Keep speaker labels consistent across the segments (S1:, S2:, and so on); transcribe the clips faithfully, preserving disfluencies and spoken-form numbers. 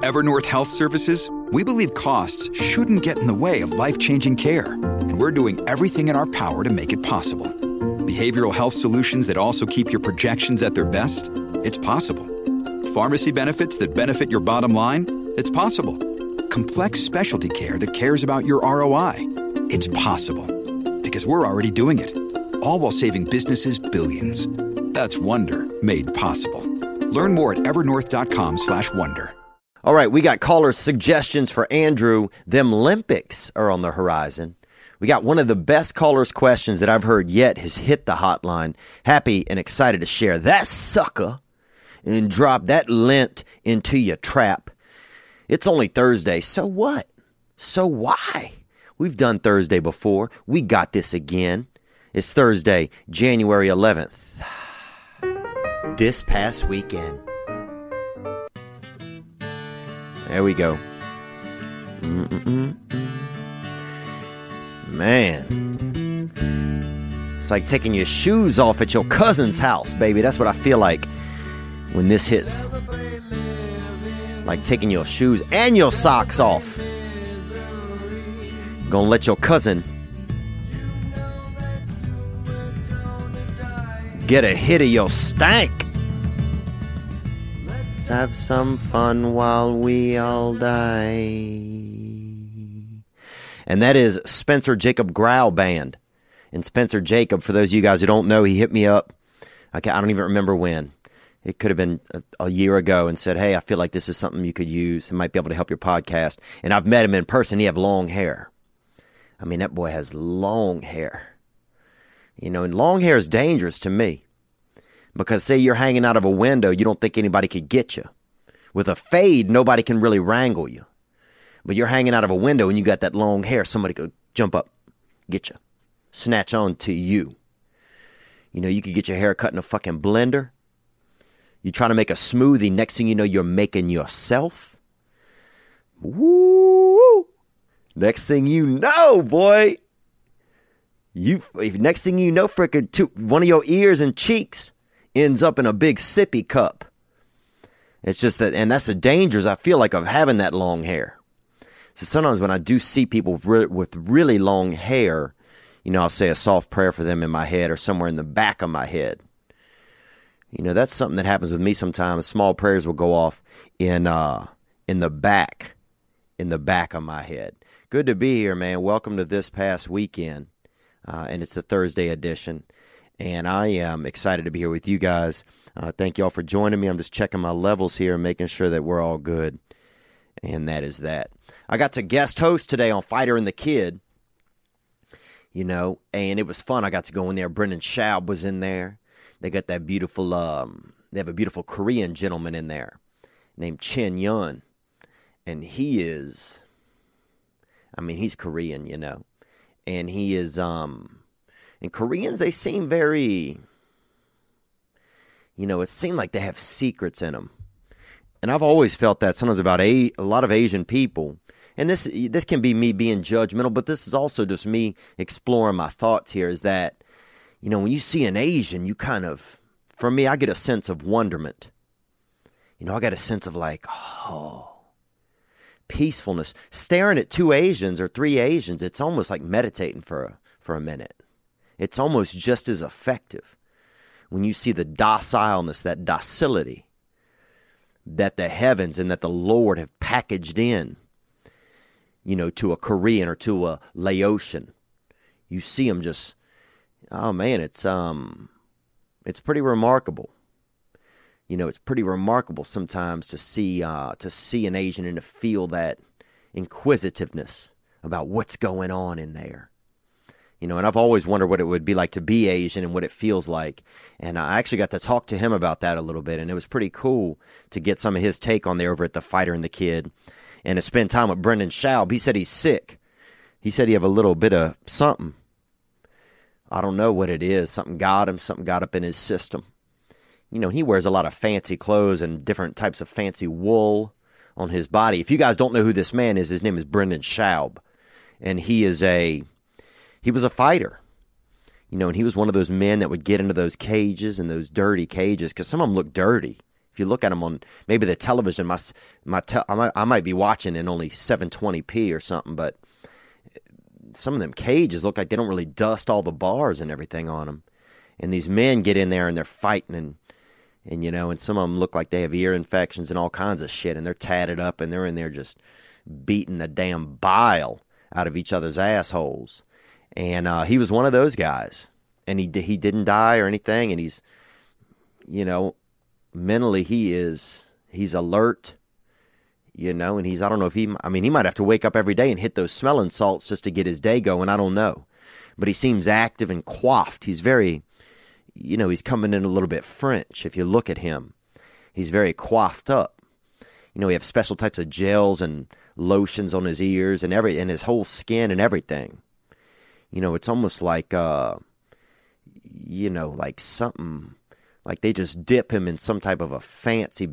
S1: Evernorth Health Services, we believe costs shouldn't get in the way of life-changing care, and we're doing everything in our power to make it possible. Behavioral health solutions that also keep your projections at their best? It's possible. Pharmacy benefits that benefit your bottom line? It's possible. Complex specialty care that cares about your R O I? It's possible. Because we're already doing it. All while saving businesses billions. That's Wonder made possible. Learn more at evernorth.com slash wonder.
S2: All right, we got callers' suggestions for Andrew. Them Olympics are on the horizon. We got one of the best callers' questions that I've heard yet has hit the hotline. Happy and excited to share that sucker and drop that lint into your trap. It's only Thursday, so what? So why? We've done Thursday before. We got this again. It's Thursday, January eleventh. This past weekend. There we go. Mm-mm-mm-mm. Man. It's like taking your shoes off at your cousin's house, baby. That's what I feel like when this hits. Like taking your shoes and your socks off. Gonna let your cousin get a hit of your stank. Let's have some fun while we all die. And that is Spencer Jacob Growl Band. And Spencer Jacob, for those of you guys who don't know, he hit me up. I, can't, I don't even remember when. It could have been a, a year ago and said, hey, I feel like this is something you could use. It might be able to help your podcast. And I've met him in person. He have long hair. I mean, that boy has long hair. You know, and long hair is dangerous to me. Because say you're hanging out of a window, you don't think anybody could get you. With a fade, nobody can really wrangle you. But you're hanging out of a window and you got that long hair, somebody could jump up, get you, snatch on to you. You know, you could get your hair cut in a fucking blender. You try to make a smoothie, next thing you know, you're making yourself. Woo! Next thing you know, boy, you next thing you know, frickin' two, one of your ears and cheeks ends up in a big sippy cup. It's just that, and that's the dangers I feel like of having that long hair. So sometimes when I do see people with, re- with really long hair, you know, I'll say a soft prayer for them in my head or somewhere in the back of my head. You know, that's something that happens with me sometimes. Small prayers will go off in uh, in the back, in the back of my head. Good to be here, man. Welcome to This Past Weekend, uh, and it's the Thursday edition. And I am excited to be here with you guys. Uh, thank you all for joining me. I'm just checking my levels here and making sure that we're all good. And that is that. I got to guest host today on Fighter and the Kid, you know, and it was fun. I got to go in there. Brendan Schaub was in there. They got that beautiful, um, they have a beautiful Korean gentleman in there named Chin Yun. And he is, I mean, he's Korean, you know, and he is, um, and Koreans, they seem very, you know, it seemed like they have secrets in them. And I've always felt that sometimes about a, a lot of Asian people. And this this can be me being judgmental, but this is also just me exploring my thoughts here, is that, you know, when you see an Asian, you kind of, for me, I get a sense of wonderment. You know, I got a sense of like, oh, peacefulness. Staring at two Asians or three Asians, it's almost like meditating for a, for a minute. It's almost just as effective when you see the docileness, that docility that the heavens and that the Lord have packaged in, you know, to a Korean or to a Laotian. You see them just, oh man, it's um, it's pretty remarkable. You know, it's pretty remarkable sometimes to see uh, to see an Asian and to feel that inquisitiveness about what's going on in there. You know, and I've always wondered what it would be like to be Asian and what it feels like. And I actually got to talk to him about that a little bit. And it was pretty cool to get some of his take on there over at the Fighter and the Kid. And to spend time with Brendan Schaub. He said he's sick. He said he have a little bit of something. I don't know what it is. Something got him. Something got up in his system. You know, he wears a lot of fancy clothes and different types of fancy wool on his body. If you guys don't know who this man is, his name is Brendan Schaub. And he is a... He was a fighter, you know, and he was one of those men that would get into those cages and those dirty cages, because some of them look dirty, If you look at them on maybe the television, my my te- I, might, I might be watching in only seven twenty p or something, but some of them cages look like they don't really dust all the bars and everything on them. And these men get in there and they're fighting, and and you know, and some of them look like they have ear infections and all kinds of shit, and they're tatted up and they're in there just beating the damn bile out of each other's assholes. And uh, he was one of those guys, and he he didn't die or anything, and he's, you know, mentally he is he's alert, you know, and he's I don't know if he I mean he might have to wake up every day and hit those smelling salts just to get his day going. I don't know, but he seems active and coiffed. He's very, you know, he's coming in a little bit French. If you look at him, he's very coiffed up. You know, he have special types of gels and lotions on his ears and every and his whole skin and everything. You know, it's almost like, uh, you know, like something, like they just dip him in some type of a fancy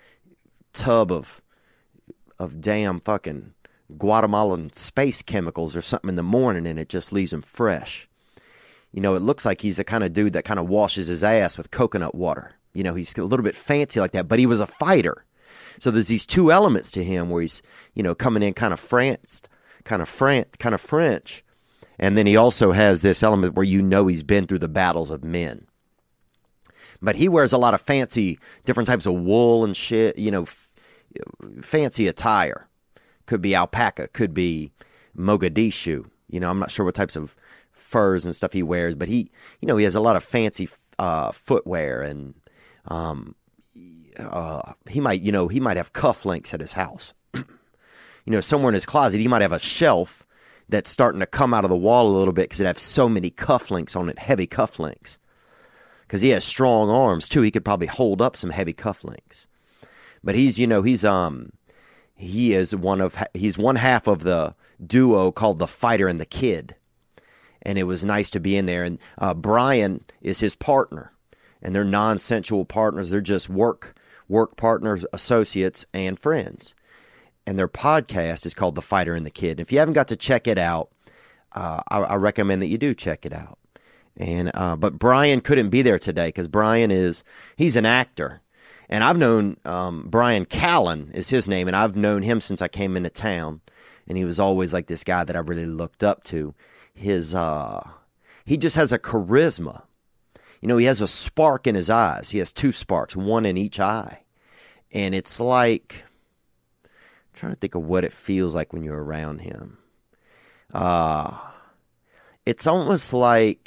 S2: tub of of damn fucking Guatemalan space chemicals or something in the morning, and it just leaves him fresh. You know, it looks like he's the kind of dude that kind of washes his ass with coconut water. You know, he's a little bit fancy like that, but he was a fighter. So there's these two elements to him where he's, you know, coming in kind of France, kind of Fran- kind of French. And then he also has this element where you know he's been through the battles of men. But he wears a lot of fancy, different types of wool and shit, you know, f- fancy attire. Could be alpaca, could be Mogadishu. You know, I'm not sure what types of furs and stuff he wears, but he, you know, he has a lot of fancy uh, footwear, and um, uh, he might, you know, he might have cufflinks at his house. You know, somewhere in his closet, he might have a shelf that's starting to come out of the wall a little bit because it has so many cufflinks on it, heavy cufflinks. Because he has strong arms too, he could probably hold up some heavy cufflinks. But he's, you know, he's um, he is one of he's one half of the duo called the Fighter and the Kid, and it was nice to be in there. And uh, Brian is his partner, and they're non-sensual partners. They're just work work partners, associates, and friends. And their podcast is called The Fighter and the Kid. If you haven't got to check it out, uh, I, I recommend that you do check it out. And uh, but Brian couldn't be there today because Brian is he's an actor, and I've known um, Brian Callen is his name, and I've known him since I came into town, and he was always like this guy that I really looked up to. His uh, he just has a charisma, you know. He has a spark in his eyes. He has two sparks, one in each eye, and it's like I'm trying to think of what it feels like when you're around him. Uh it's almost like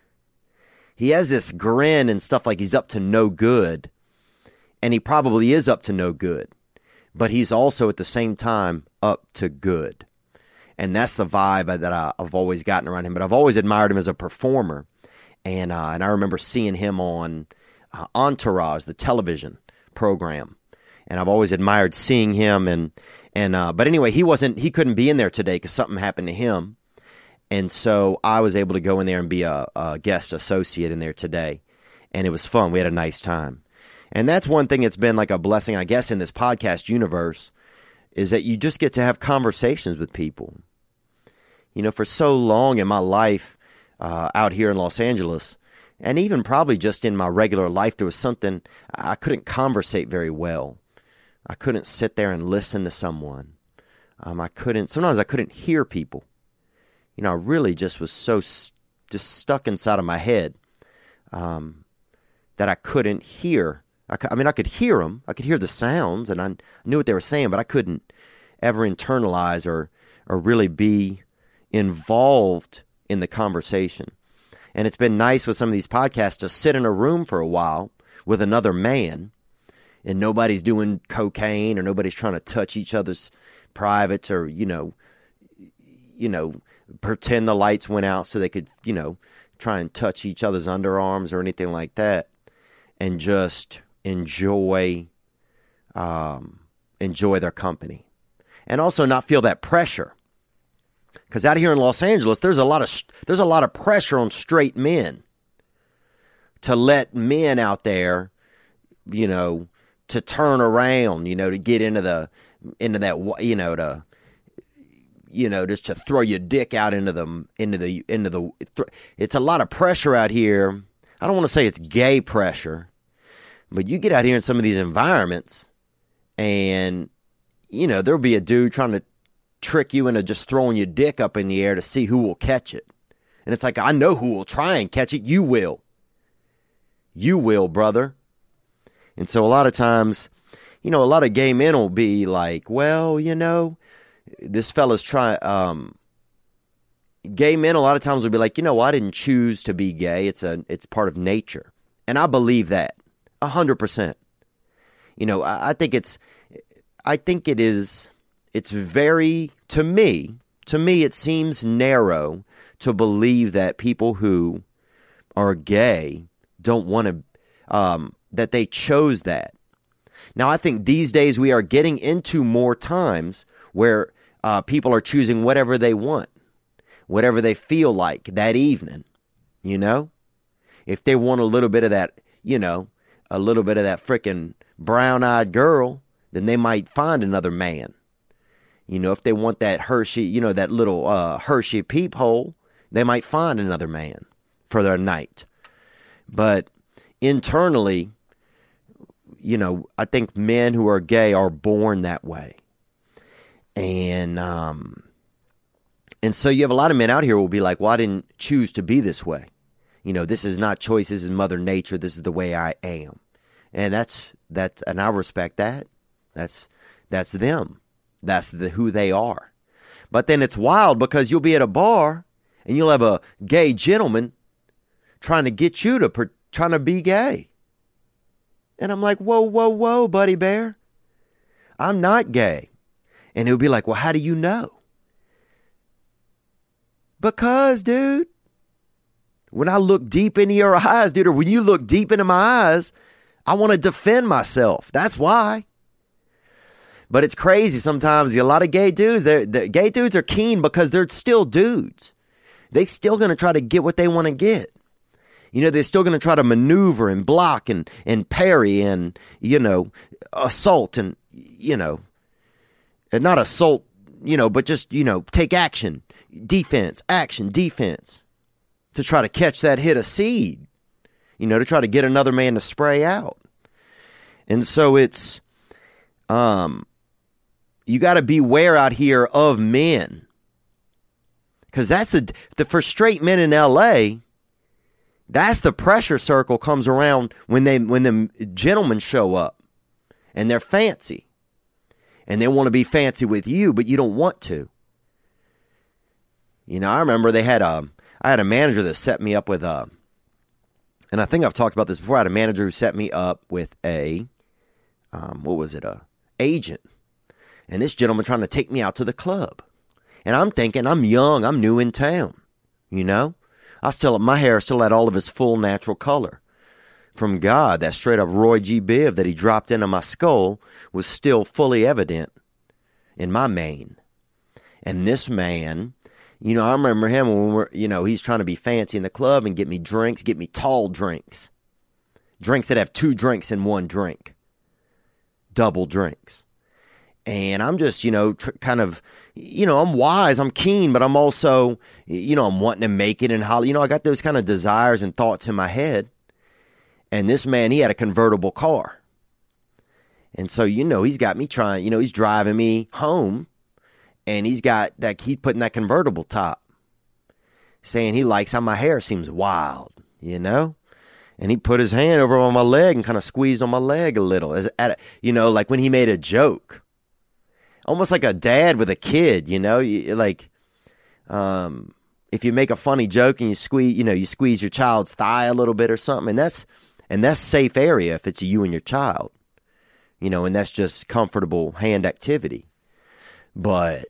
S2: he has this grin and stuff like he's up to no good, and he probably is up to no good, but he's also at the same time up to good. And that's the vibe that I, I've always gotten around him. But I've always admired him as a performer, and uh, and I remember seeing him on uh, Entourage, the television program, and I've always admired seeing him. And and uh, but anyway, he wasn't he couldn't be in there today because something happened to him. And so I was able to go in there and be a, a guest associate in there today. And it was fun. We had a nice time. And that's one thing that's been like a blessing, I guess, in this podcast universe, is that you just get to have conversations with people. You know, for so long in my life uh, out here in Los Angeles, and even probably just in my regular life, there was something I couldn't conversate very well. I couldn't sit there and listen to someone. Um, I couldn't, sometimes I couldn't hear people. You know, I really just was so st- just stuck inside of my head um, that I couldn't hear. I, cu- I mean, I could hear them. I could hear the sounds, and I knew what they were saying, but I couldn't ever internalize or or really be involved in the conversation. And it's been nice with some of these podcasts to sit in a room for a while with another man, and nobody's doing cocaine or nobody's trying to touch each other's privates or, you know, you know, pretend the lights went out so they could, you know, try and touch each other's underarms or anything like that, and just enjoy, um, enjoy their company, and also not feel that pressure. Because out here in Los Angeles, there's a lot of there's a lot of pressure on straight men to let men out there, you know, to turn around, you know, to get into the into that, you know, to. You know, just to throw your dick out into the, into the, into the, it's a lot of pressure out here. I don't want to say it's gay pressure, But you get out here in some of these environments and, you know, there'll be a dude trying to trick you into just throwing your dick up in the air to see who will catch it. And it's like, I know who will try and catch it. You will. You will, brother. And so a lot of times, you know, a lot of gay men will be like, well, you know, this fella's trying, um, gay men a lot of times will be like, you know, I didn't choose to be gay. It's a, it's part of nature. And I believe that a hundred percent. You know, I, I think it's, I think it is, it's very, to me, to me, it seems narrow to believe that people who are gay don't want to, um, that they chose that. Now, I think these days we are getting into more times where uh, people are choosing whatever they want, whatever they feel like that evening, you know? If they want a little bit of that, you know, a little bit of that frickin' brown-eyed girl, then they might find another man. You know, if they want that Hershey, you know, that little uh, Hershey peephole, they might find another man for their night. But internally, you know, I think men who are gay are born that way. And um, and so you have a lot of men out here who will be like, well, I didn't choose to be this way. You know, this is not choice. This is Mother Nature. This is the way I am. And that's, that, and I respect that. That's, that's them. That's the, who they are. But then it's wild because you'll be at a bar and you'll have a gay gentleman trying to get you to, per, trying to be gay. And I'm like, whoa, whoa, whoa, buddy bear. I'm not gay. And he'll be like, well, how do you know? Because, dude, when I look deep into your eyes, dude, or when you look deep into my eyes, I want to defend myself. That's why. But it's crazy sometimes. A lot of gay dudes, the gay dudes are keen because they're still dudes. They still going to try to get what they want to get. You know, they're still going to try to maneuver and block and, and parry and, you know, assault and, you know, and not assault, you know, but just, you know, take action, defense, action, defense to try to catch that hit of seed, you know, to try to get another man to spray out. And so it's, um, you got to beware out here of men. Because that's the, the, for straight men in L A, that's the pressure circle comes around when they, when the gentlemen show up and they're fancy and they want to be fancy with you, but you don't want to. You know, I remember they had a, I had a manager that set me up with a, and I think I've talked about this before. I had a manager who set me up with a, um, what was it, a agent. And this gentleman trying to take me out to the club. And I'm thinking, I'm young, I'm new in town, you know? I still, my hair still had all of its full natural color. From God, that straight up Roy G. Biv that he dropped into my skull was still fully evident in my mane. And this man, you know, I remember him when we were, you know, he's trying to be fancy in the club and get me drinks, get me tall drinks. Drinks that have two drinks in one drink. Double drinks. And I'm just, you know, tr- kind of, you know, I'm wise, I'm keen, but I'm also, you know, I'm wanting to make it in Hollywood. You know, I got those kind of desires and thoughts in my head. And this man, he had a convertible car. And so, you know, he's got me trying, you know, he's driving me home. And he's got that, he's putting that convertible top. Saying he likes how my hair seems wild, you know? And he put his hand over on my leg and kind of squeezed on my leg a little. As at a, you know, like when he made a joke. Almost like a dad with a kid, you know, you, like, um, if you make a funny joke and you squeeze, you know, you squeeze your child's thigh a little bit or something, and that's, and that's safe area if it's you and your child, you know, and that's just comfortable hand activity. But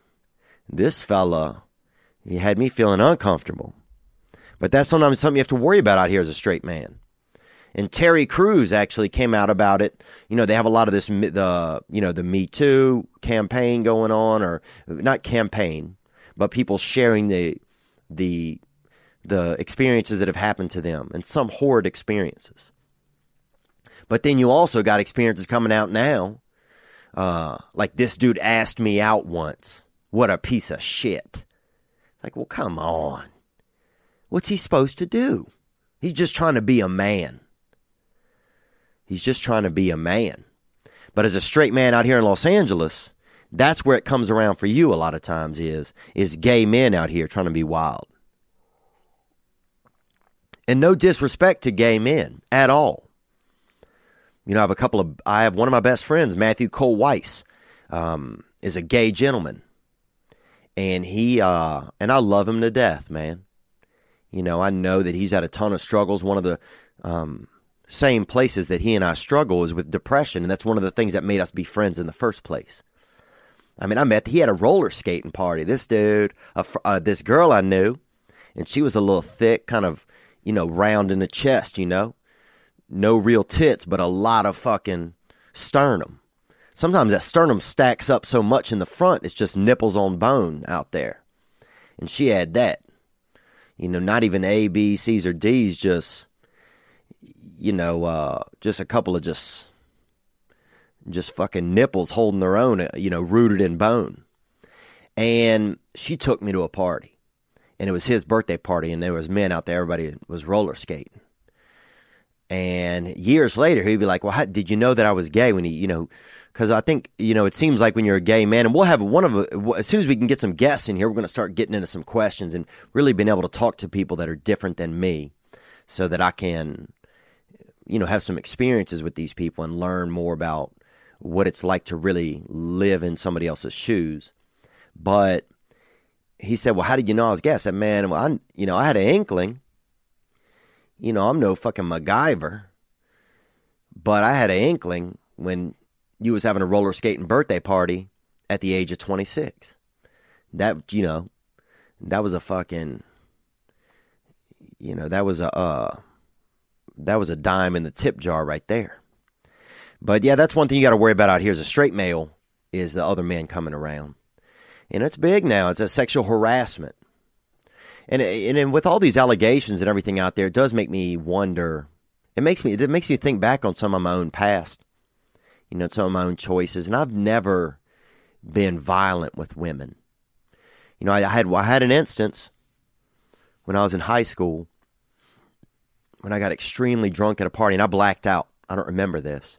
S2: this fella, he had me feeling uncomfortable. But that's sometimes something you have to worry about out here as a straight man. And Terry Crews actually came out about it. You know, they have a lot of this, the you know, the Me Too campaign going on, or not campaign, but people sharing the the the experiences that have happened to them, and some horrid experiences. But then you also got experiences coming out now, uh, like this dude asked me out once. What a piece of shit! Like, well, come on, what's he supposed to do? He's just trying to be a man. He's just trying to be a man. But as a straight man out here in Los Angeles, that's where it comes around for you a lot of times is, is gay men out here trying to be wild. And no disrespect to gay men at all. You know, I have a couple of, I have one of my best friends, Matthew Cole Weiss, um, is a gay gentleman. And he, uh, and I love him to death, man. You know, I know that he's had a ton of struggles. One of the, um, same places that he and I struggle is with depression. And that's one of the things that made us be friends in the first place. I mean, I met, he had a roller skating party. This dude, uh, uh, this girl I knew, and she was a little thick, kind of, you know, round in the chest, you know, no real tits, but a lot of fucking sternum. Sometimes that sternum stacks up so much in the front, it's just nipples on bone out there. And she had that, you know, not even A, B, C's or D's, just, you know, uh, just a couple of just, just fucking nipples holding their own, you know, rooted in bone. And she took me to a party, and it was his birthday party, and there was men out there. Everybody was roller skating. And years later, he'd be like, well, how, did you know that I was gay when he, you know, because I think, you know, it seems like when you're a gay man, and we'll have one of, a, as soon as we can get some guests in here, we're going to start getting into some questions and really being able to talk to people that are different than me so that I can, you know, have some experiences with these people and learn more about what it's like to really live in somebody else's shoes. But he said, well, how did you know I was gay? I said, man, well, I, you know, I had an inkling. You know, I'm no fucking MacGyver. But I had an inkling when you was having a roller skating birthday party at the age of twenty-six. That, you know, that was a fucking, you know, that was a, uh, that was a dime in the tip jar right there. But yeah, that's one thing you got to worry about out here as a straight male is the other men coming around. And it's big now. It's a sexual harassment. And, and and with all these allegations and everything out there, it does make me wonder. It makes me it makes me think back on some of my own past, you know, some of my own choices. And I've never been violent with women. You know, I, I had I had an instance when I was in high school when I got extremely drunk at a party and I blacked out. I don't remember this.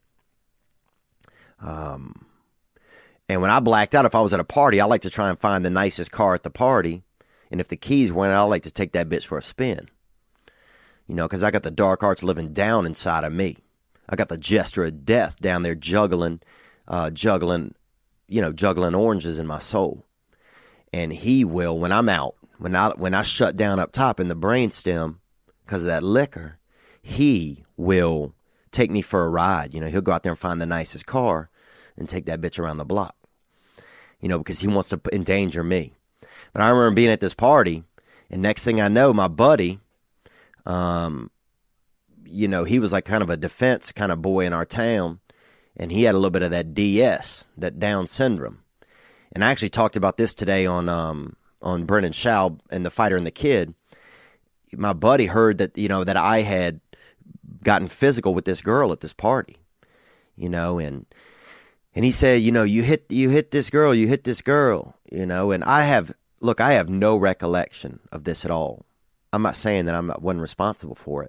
S2: Um, and when I blacked out, if I was at a party, I like to try and find the nicest car at the party. And if the keys went, I like to take that bitch for a spin. You know, because I got the dark arts living down inside of me. I got the jester of death down there juggling, uh, juggling, you know, juggling oranges in my soul. And he will, when I'm out, when I when I shut down up top in the brainstem because of that liquor, he will take me for a ride. You know, he'll go out there and find the nicest car and take that bitch around the block. You know, because he wants to endanger me. But I remember being at this party, and next thing I know, my buddy, um, you know, he was like kind of a defense kind of boy in our town, and he had a little bit of that D S, that Down syndrome. And I actually talked about this today on um, on Brennan Schaub and The Fighter and the Kid. My buddy heard that, you know, that I had gotten physical with this girl at this party, you know, and and he said, you know, you hit you hit this girl, you hit this girl, you know, and I have. Look, I have no recollection of this at all. I'm not saying that I wasn't responsible for it.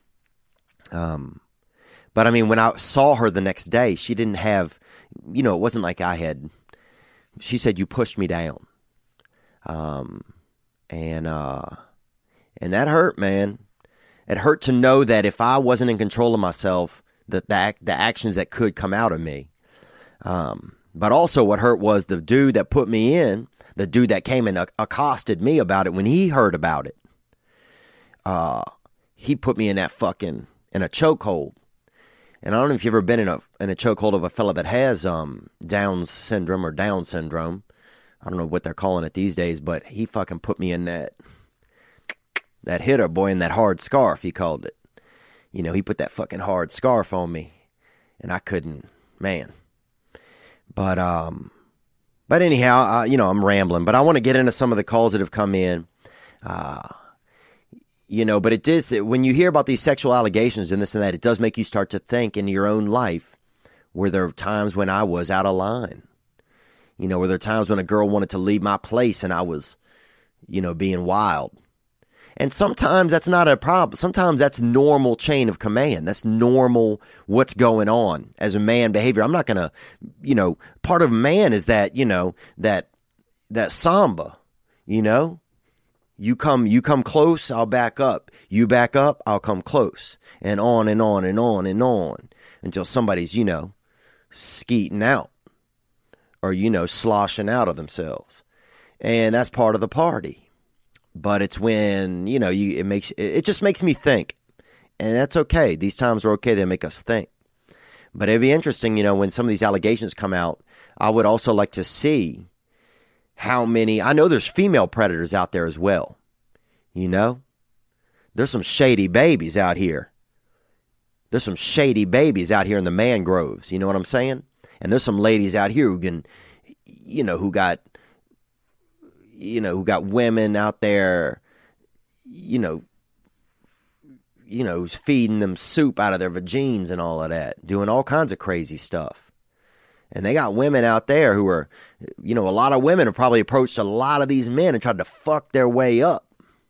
S2: Um, but I mean, when I saw her the next day, she didn't have, you know, it wasn't like I had, she said, you pushed me down. Um, and, uh, and that hurt, man. It hurt to know that if I wasn't in control of myself, that the, the actions that could come out of me. Um, but also what hurt was the dude that put me in, the dude that came and accosted me about it when he heard about it. Uh, he put me in that fucking, in a chokehold. And I don't know if you've ever been in a in a chokehold of a fella that has um Down's syndrome or Down syndrome. I don't know what they're calling it these days, but he fucking put me in that, that hitter, boy, in that hard scarf, he called it. You know, he put that fucking hard scarf on me, and I couldn't, man. But, um... But anyhow, uh, you know, I'm rambling, but I want to get into some of the calls that have come in. Uh, you know, but it does, when you hear about these sexual allegations and this and that, it does make you start to think in your own life, were there times when I was out of line? You know, were there times when a girl wanted to leave my place and I was, you know, being wild? And sometimes that's not a problem. Sometimes that's normal chain of command. That's normal what's going on as a man behavior. I'm not going to, you know, part of man is that, you know, that that samba, you know, you come you come close, I'll back up. You back up, I'll come close. And on and on and on and on until somebody's, you know, skeeting out or, you know, sloshing out of themselves. And that's part of the party. But it's when, you know, you it makes it just makes me think. And that's okay. These times are okay. They make us think. But it'd be interesting, you know, when some of these allegations come out, I would also like to see how many, I know there's female predators out there as well. You know, there's some shady babies out here. There's some shady babies out here in the mangroves. You know what I'm saying? And there's some ladies out here who can, you know, who got, you know, who got women out there, you know, you know, who's feeding them soup out of their vagines and all of that, doing all kinds of crazy stuff. And they got women out there who are, you know, a lot of women have probably approached a lot of these men and tried to fuck their way up.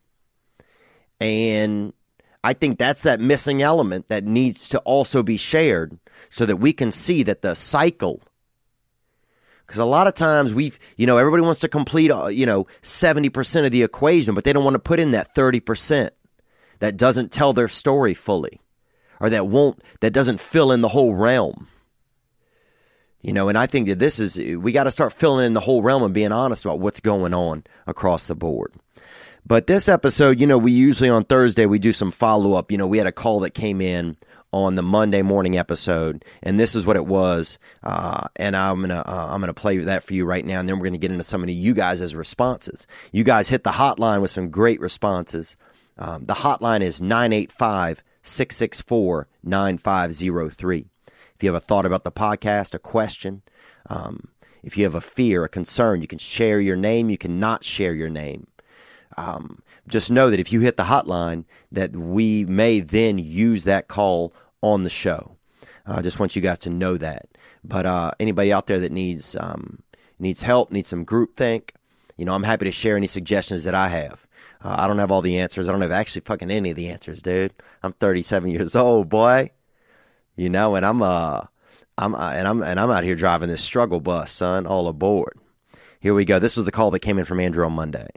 S2: And I think that's that missing element that needs to also be shared so that we can see that the cycle. Because a lot of times we've, you know, everybody wants to complete, uh, you know, seventy percent of the equation, but they don't want to put in that thirty percent that doesn't tell their story fully or that won't, that doesn't fill in the whole realm. You know, and I think that this is, we got to start filling in the whole realm and being honest about what's going on across the board. But this episode, you know, we usually on Thursday, we do some follow-up. You know, we had a call that came in on the Monday morning episode, and this is what it was. Uh, and I'm gonna uh, I'm gonna play that for you right now, and then we're gonna get into some of you guys' responses. You guys hit the hotline with some great responses. Um, the hotline is nine eight five, six six four, nine five zero three. If you have a thought about the podcast, a question, um, if you have a fear, a concern, you can share your name. You cannot share your name. Um, just know that if you hit the hotline, that we may then use that call on the show. I uh, just want you guys to know that. But uh, anybody out there that needs um, needs help, needs some groupthink, you know, I'm happy to share any suggestions that I have. Uh, I don't have all the answers. I don't have actually fucking any of the answers, dude. I'm thirty-seven years old, boy. You know, and I'm uh, I'm uh, and I'm and I'm out here driving this struggle bus, son. All aboard. Here we go. This was the call that came in from Andrew on Monday.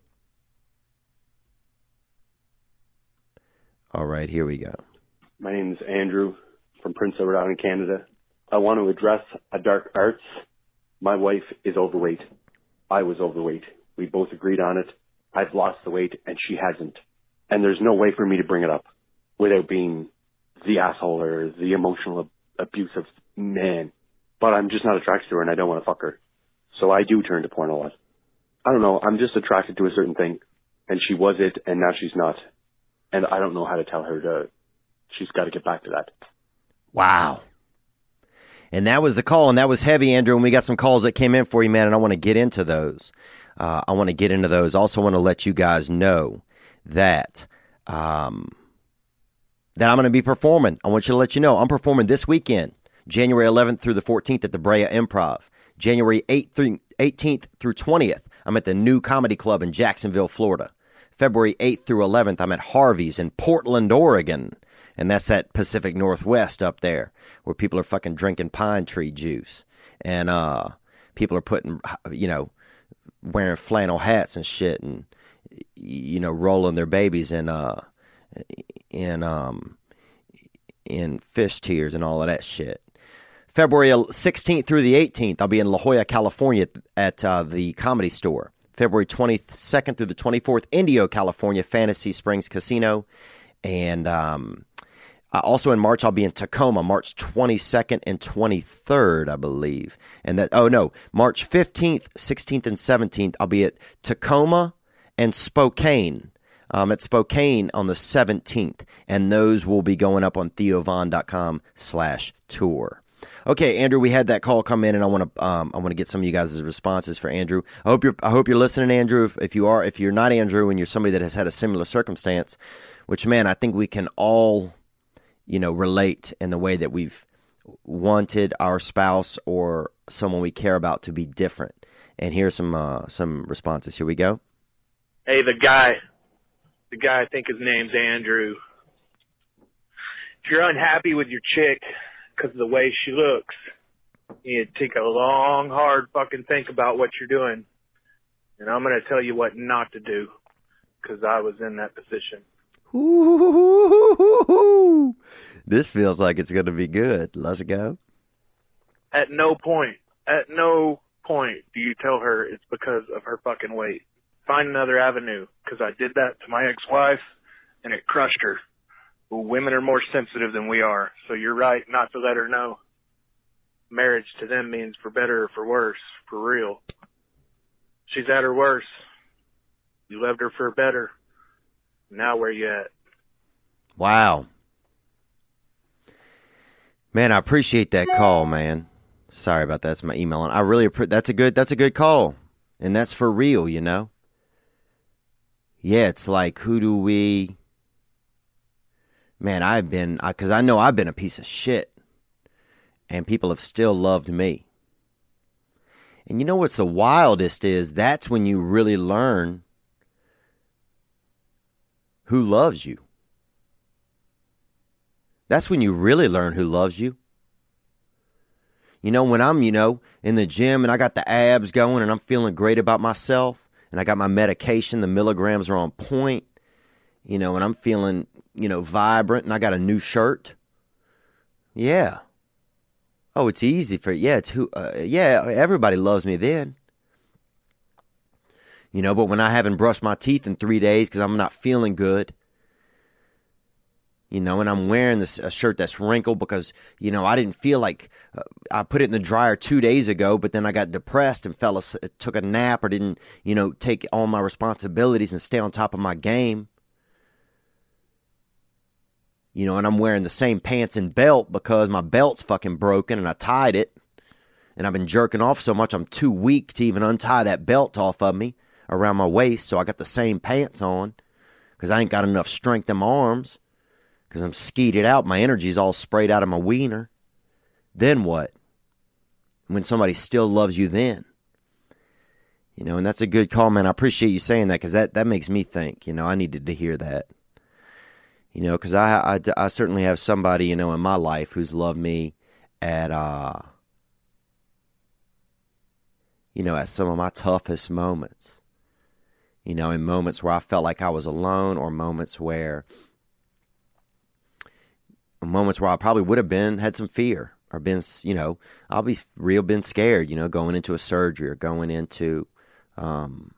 S2: All right, here we go.
S3: My name is Andrew from Prince Edward Island, Canada. I want to address a dark arts. My wife is overweight. I was overweight. We both agreed on it. I've lost the weight and she hasn't. And there's no way for me to bring it up without being the asshole or the emotional abusive man. But I'm just not attracted to her and I don't want to fuck her. So I do turn to porn a lot. I don't know. I'm just attracted to a certain thing. And she was it and now she's not. And I don't know how to tell her to, she's got to get back to that.
S2: Wow. And that was the call, and that was heavy, Andrew, and we got some calls that came in for you, man, and I want to get into those. Uh, I want to get into those. Also want to let you guys know that um, that I'm going to be performing. I want you to let you know I'm performing this weekend, January eleventh through the fourteenth at the Brea Improv. January eighth through eighteenth through twentieth, I'm at the New Comedy Club in Jacksonville, Florida. February eighth through eleventh, I'm at Harvey's in Portland, Oregon. And that's that Pacific Northwest up there where people are fucking drinking pine tree juice. And uh, people are putting, you know, wearing flannel hats and shit and, you know, rolling their babies in, uh, in, um, in fish tears and all of that shit. February sixteenth through the eighteenth, I'll be in La Jolla, California at uh, the Comedy Store. February twenty-second through the twenty-fourth, Indio, California, Fantasy Springs Casino. And um, also in March, I'll be in Tacoma, March twenty-second and twenty-third, I believe. And that, oh no, March fifteenth, sixteenth, and seventeenth, I'll be at Tacoma and Spokane. Um, at Spokane on the seventeenth. And those will be going up on theovon.com slash tour. Okay, Andrew, we had that call come in, and I want to um, I want to get some of you guys' responses for Andrew. I hope you're I hope you're listening, Andrew. If, if you are, if you're not Andrew, and you're somebody that has had a similar circumstance, which man, I think we can all, you know, relate in the way that we've wanted our spouse or someone we care about to be different. And here's some uh, some responses. Here we go.
S4: Hey, the guy the guy, I think his name's Andrew. If you're unhappy with your chick because of the way she looks, you need to take a long, hard fucking think about what you're doing. And I'm going to tell you what not to do, because I was in that position.
S2: Ooh, this feels like it's going to be good. Let's go.
S4: At no point, at no point do you tell her it's because of her fucking weight. Find another avenue, because I did that to my ex-wife, and it crushed her. Well, women are more sensitive than we are, so you're right not to let her know. Marriage to them means for better or for worse, for real. She's at her worst. You loved her for better. Now where you at?
S2: Wow. Man, I appreciate that call, man. Sorry about that. That's my email. I really appreciate that's a good that's a good call. And that's for real, you know? Yeah, it's like, who do we Man, I've been I, cuz I know I've been a piece of shit. And people have still loved me. And you know what's the wildest is that's when you really learn who loves you. That's when you really learn who loves you. You know, when I'm, you know, in the gym and I got the abs going and I'm feeling great about myself and I got my medication, the milligrams are on point, you know, and I'm feeling, you know, vibrant and I got a new shirt. Yeah. Oh, it's easy for, yeah, it's who, uh, yeah, everybody loves me then. You know, but when I haven't brushed my teeth in three days because I'm not feeling good, you know, and I'm wearing this a shirt that's wrinkled because, you know, I didn't feel like, uh, I put it in the dryer two days ago, but then I got depressed and fell, asleep, took a nap or didn't, you know, take all my responsibilities and stay on top of my game. You know, and I'm wearing the same pants and belt because my belt's fucking broken and I tied it. And I've been jerking off so much I'm too weak to even untie that belt off of me around my waist. So I got the same pants on because I ain't got enough strength in my arms because I'm skeeted out. My energy's all sprayed out of my wiener. Then what? When somebody still loves you then. You know, and that's a good call, man. I appreciate you saying that because that, that makes me think. You know, I needed to hear that. You know, because I, I, I certainly have somebody, you know, in my life who's loved me at, uh, you know, at some of my toughest moments. You know, in moments where I felt like I was alone or moments where, moments where I probably would have been, had some fear or been, you know, I'll be real, been scared, you know, going into a surgery or going into, um,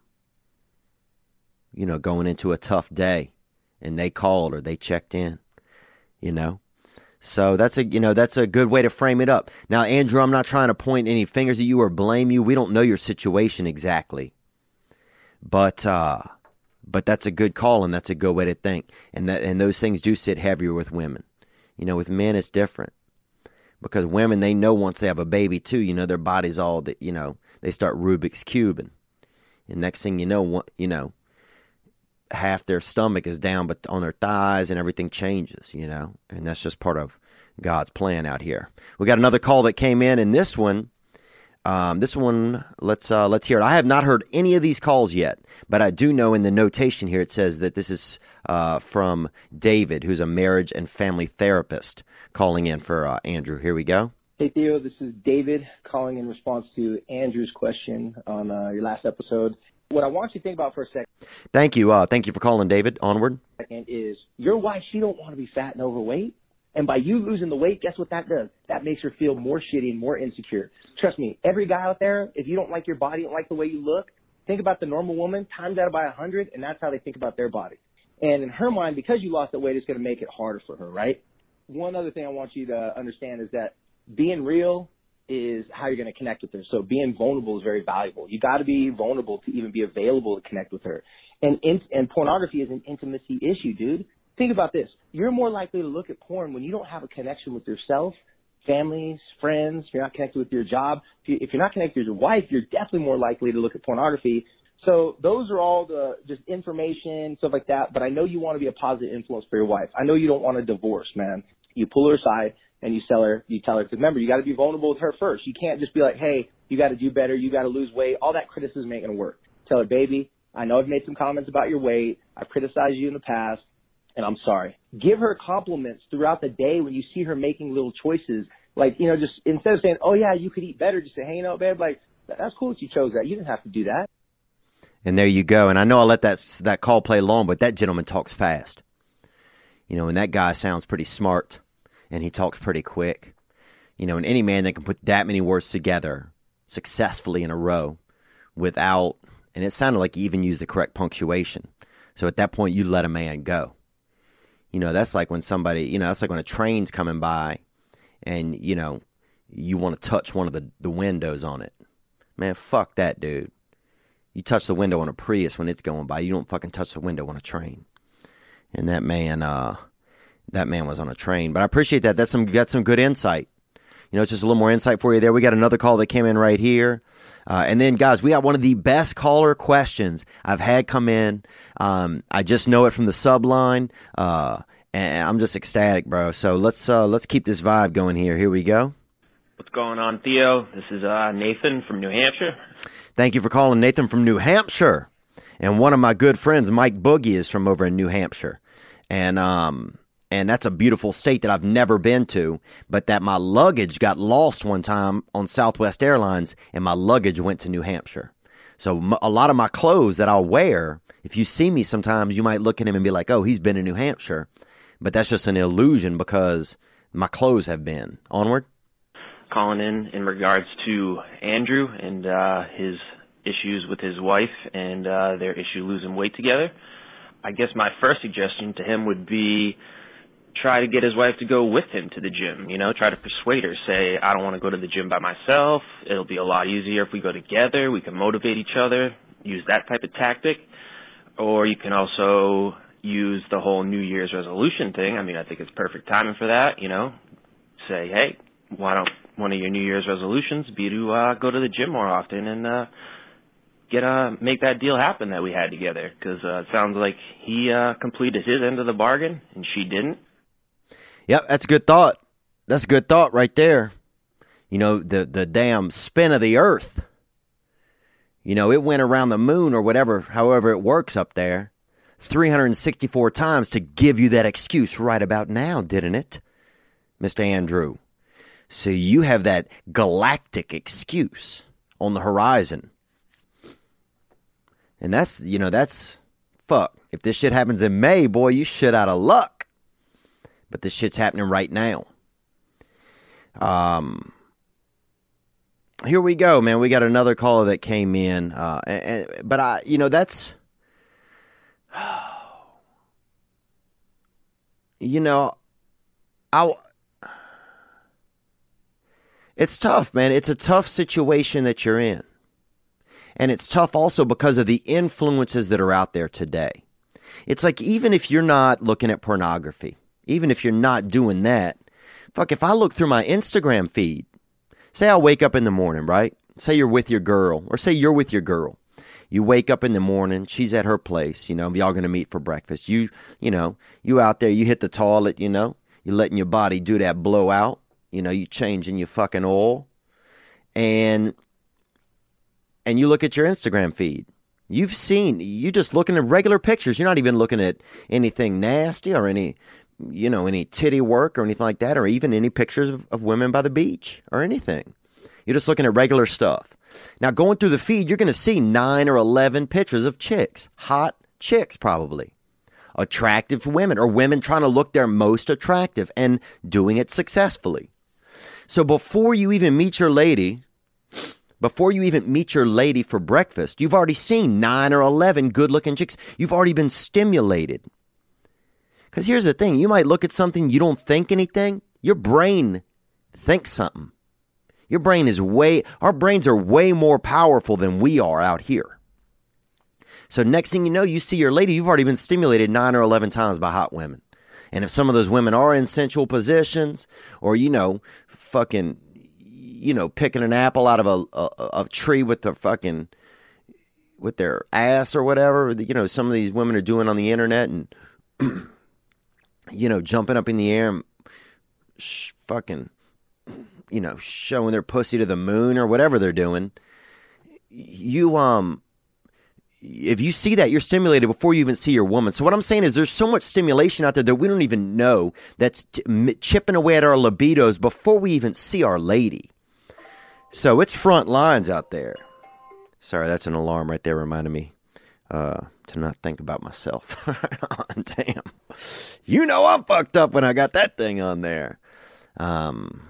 S2: you know, going into a tough day. And they called or they checked in, you know. So that's a, you know, that's a good way to frame it up. Now, Andrew, I'm not trying to point any fingers at you or blame you. We don't know your situation exactly. But, uh, but that's a good call and that's a good way to think. And that, and those things do sit heavier with women. You know, with men, it's different. Because women, they know once they have a baby too, you know, their body's all, that, you know, they start Rubik's cubing. And next thing you know, what, you know, half their stomach is down, but on their thighs and everything changes, you know, and that's just part of God's plan out here. We got another call that came in, and this one, um, this one, let's uh, let's hear it. I have not heard any of these calls yet, but I do know in the notation here it says that this is uh, from David, who's a marriage and family therapist, calling in for uh, Andrew. Here we go.
S5: Hey, Theo, this is David calling in response to Andrew's question on uh, your last episode. What I want you to think about for a second.
S2: Thank you. Uh, thank you for calling, David. Onward.
S5: Second is your wife, she don't want to be fat and overweight. And by you losing the weight, guess what that does? That makes her feel more shitty and more insecure. Trust me, every guy out there, if you don't like your body, don't like the way you look, think about the normal woman, times that by a hundred, and that's how they think about their body. And in her mind, because you lost the weight, it's going to make it harder for her, right? One other thing I want you to understand is that being real is how you're going to connect with her. So being vulnerable is very valuable. You got to be vulnerable to even be available to connect with her. And in, and pornography is an intimacy issue, dude. Think about this. You're more likely to look at porn when you don't have a connection with yourself, families, friends, if you're not connected with your job. If, you, if you're not connected with your wife, you're definitely more likely to look at pornography. So those are all the just information, stuff like that. But I know you want to be a positive influence for your wife. I know you don't want a divorce, man. You pull her aside and you tell her, you tell her, because remember, you got to be vulnerable with her first. You can't just be like, hey, you got to do better, you got to lose weight. All that criticism ain't going to work. Tell her, baby, I know I've made some comments about your weight. I've criticized you in the past, and I'm sorry. Give her compliments throughout the day when you see her making little choices. Like, you know, just instead of saying, oh, yeah, you could eat better, just say, hey, you know, babe, like, that's cool that you chose that. You didn't have to do that.
S2: And there you go. And I know I let that that call play long, but that gentleman talks fast. You know, and that guy sounds pretty smart, and he talks pretty quick. You know, and any man that can put that many words together successfully in a row without, and it sounded like he even used the correct punctuation. So at that point, you let a man go. You know, that's like when somebody, you know, that's like when a train's coming by and, you know, you want to touch one of the, the windows on it. Man, fuck that, dude. You touch the window on a Prius when it's going by. You don't fucking touch the window on a train. And that man, uh, that man was on a train. But I appreciate that. That's some, got some good insight. You know, it's just a little more insight for you there. We got another call that came in right here. Uh, and then, guys, we got one of the best caller questions I've had come in. Um, I just know it from the sub line. Uh, and I'm just ecstatic, bro. So let's uh, let's keep this vibe going here. Here we go.
S6: What's going on, Theo? This is uh, Nathan from New Hampshire.
S2: Thank you for calling, Nathan from New Hampshire. And one of my good friends, Mike Boogie, is from over in New Hampshire. And um, and that's a beautiful state that I've never been to, but that my luggage got lost one time on Southwest Airlines, and my luggage went to New Hampshire. So m- a lot of my clothes that I'll wear, if you see me sometimes, you might look at him and be like, oh, he's been in New Hampshire. But that's just an illusion because my clothes have been. Onward.
S6: Calling in in regards to Andrew and uh, his issues with his wife and uh, their issue losing weight together. I guess my first suggestion to him would be try to get his wife to go with him to the gym, you know, try to persuade her, say, I don't want to go to the gym by myself. It'll be a lot easier if we go together. We can motivate each other, use that type of tactic. Or you can also use the whole New Year's resolution thing. I mean, I think it's perfect timing for that, you know. Say, hey, why don't one of your New Year's resolutions be to uh, go to the gym more often and uh, get uh, make that deal happen that we had together? Because uh, it sounds like he uh, completed his end of the bargain and she didn't.
S2: Yep, that's a good thought. That's a good thought right there. You know, the, the damn spin of the earth. You know, it went around the moon or whatever, however it works up there, three hundred sixty-four times to give you that excuse right about now, didn't it, Mister Andrew? So you have that galactic excuse on the horizon. And that's, you know, that's, fuck. If this shit happens in May, boy, you shit out of luck. But this shit's happening right now. Um, here we go, man. We got another caller that came in. Uh, and, and, but, I, you know, that's, you know, I, it's tough, man. It's a tough situation that you're in. And it's tough also because of the influences that are out there today. It's like even if you're not looking at pornography, even if you're not doing that, fuck, if I look through my Instagram feed, say I wake up in the morning, right? Say you're with your girl, or say you're with your girl. You wake up in the morning, she's at her place, you know, y'all going to meet for breakfast. You, you know, you out there, you hit the toilet, you know, you're letting your body do that blowout. You know, you changing your fucking oil. And, and you look at your Instagram feed. You've seen, you just looking at regular pictures. You're not even looking at anything nasty or any, you know, any titty work or anything like that, or even any pictures of, of women by the beach or anything. You're just looking at regular stuff. Now, going through the feed, you're going to see nine or eleven pictures of chicks, hot chicks probably, attractive women, or women trying to look their most attractive and doing it successfully. So before you even meet your lady, before you even meet your lady for breakfast, you've already seen nine or eleven good-looking chicks. You've already been stimulated. Because here's the thing. You might look at something, you don't think anything. Your brain thinks something. Your brain is way, our brains are way more powerful than we are out here. So next thing you know, you see your lady, you've already been stimulated nine or eleven times by hot women. And if some of those women are in sensual positions, or, you know, fucking, you know, picking an apple out of a, a, a tree with their fucking, with their ass or whatever, you know, some of these women are doing on the internet and, you know, jumping up in the air and sh- fucking, you know, showing their pussy to the moon or whatever they're doing. You, um, if you see that, you're stimulated before you even see your woman. So what I'm saying is there's so much stimulation out there that we don't even know that's t- chipping away at our libidos before we even see our lady. So it's front lines out there. Sorry, that's an alarm right there reminding me uh, to not think about myself. Damn. You know I'm fucked up when I got that thing on there. Um,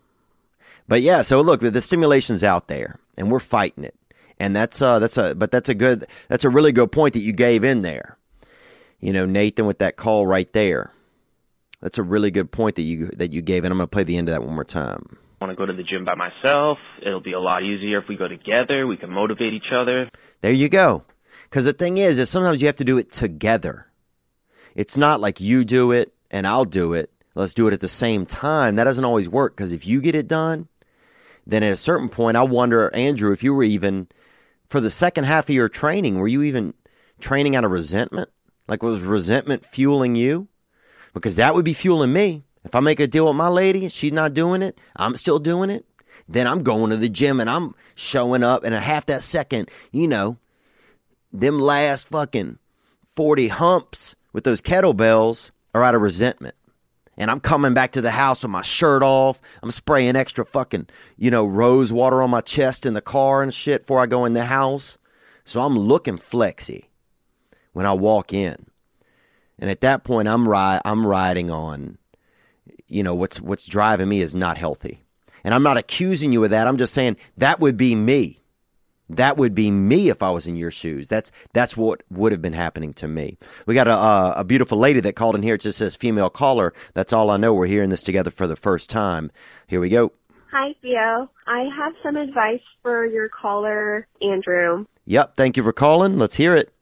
S2: but yeah, so look, the, the stimulation's out there and we're fighting it. And that's uh that's a but that's a good that's a really good point that you gave in there. You know, Nathan, with that call right there. That's a really good point that you that you gave, and I'm gonna play the end of that one more time.
S6: I want to go to the gym by myself. It'll be a lot easier if we go together. We can motivate each other.
S2: There you go. Because the thing is, is sometimes you have to do it together. It's not like you do it and I'll do it. Let's do it at the same time. That doesn't always work, because if you get it done, then at a certain point, I wonder, Andrew, if you were even, for the second half of your training, were you even training out of resentment? Like, was resentment fueling you? Because that would be fueling me. If I make a deal with my lady and she's not doing it, I'm still doing it, then I'm going to the gym and I'm showing up, and a half that second, you know, them last fucking forty humps with those kettlebells are out of resentment. And I'm coming back to the house with my shirt off. I'm spraying extra fucking, you know, rose water on my chest in the car and shit before I go in the house. So I'm looking flexy when I walk in. And at that point, I'm ri- I'm riding on, you know, what's what's driving me is not healthy. And I'm not accusing you of that. I'm just saying that would be me. That would be me if I was in your shoes. That's that's what would have been happening to me. We got a, a, a beautiful lady that called in here. It just says female caller. That's all I know. We're hearing this together for the first time. Here we go.
S7: Hi, Theo. I have some advice for your caller, Andrew.
S2: Yep. Thank you for calling. Let's hear it.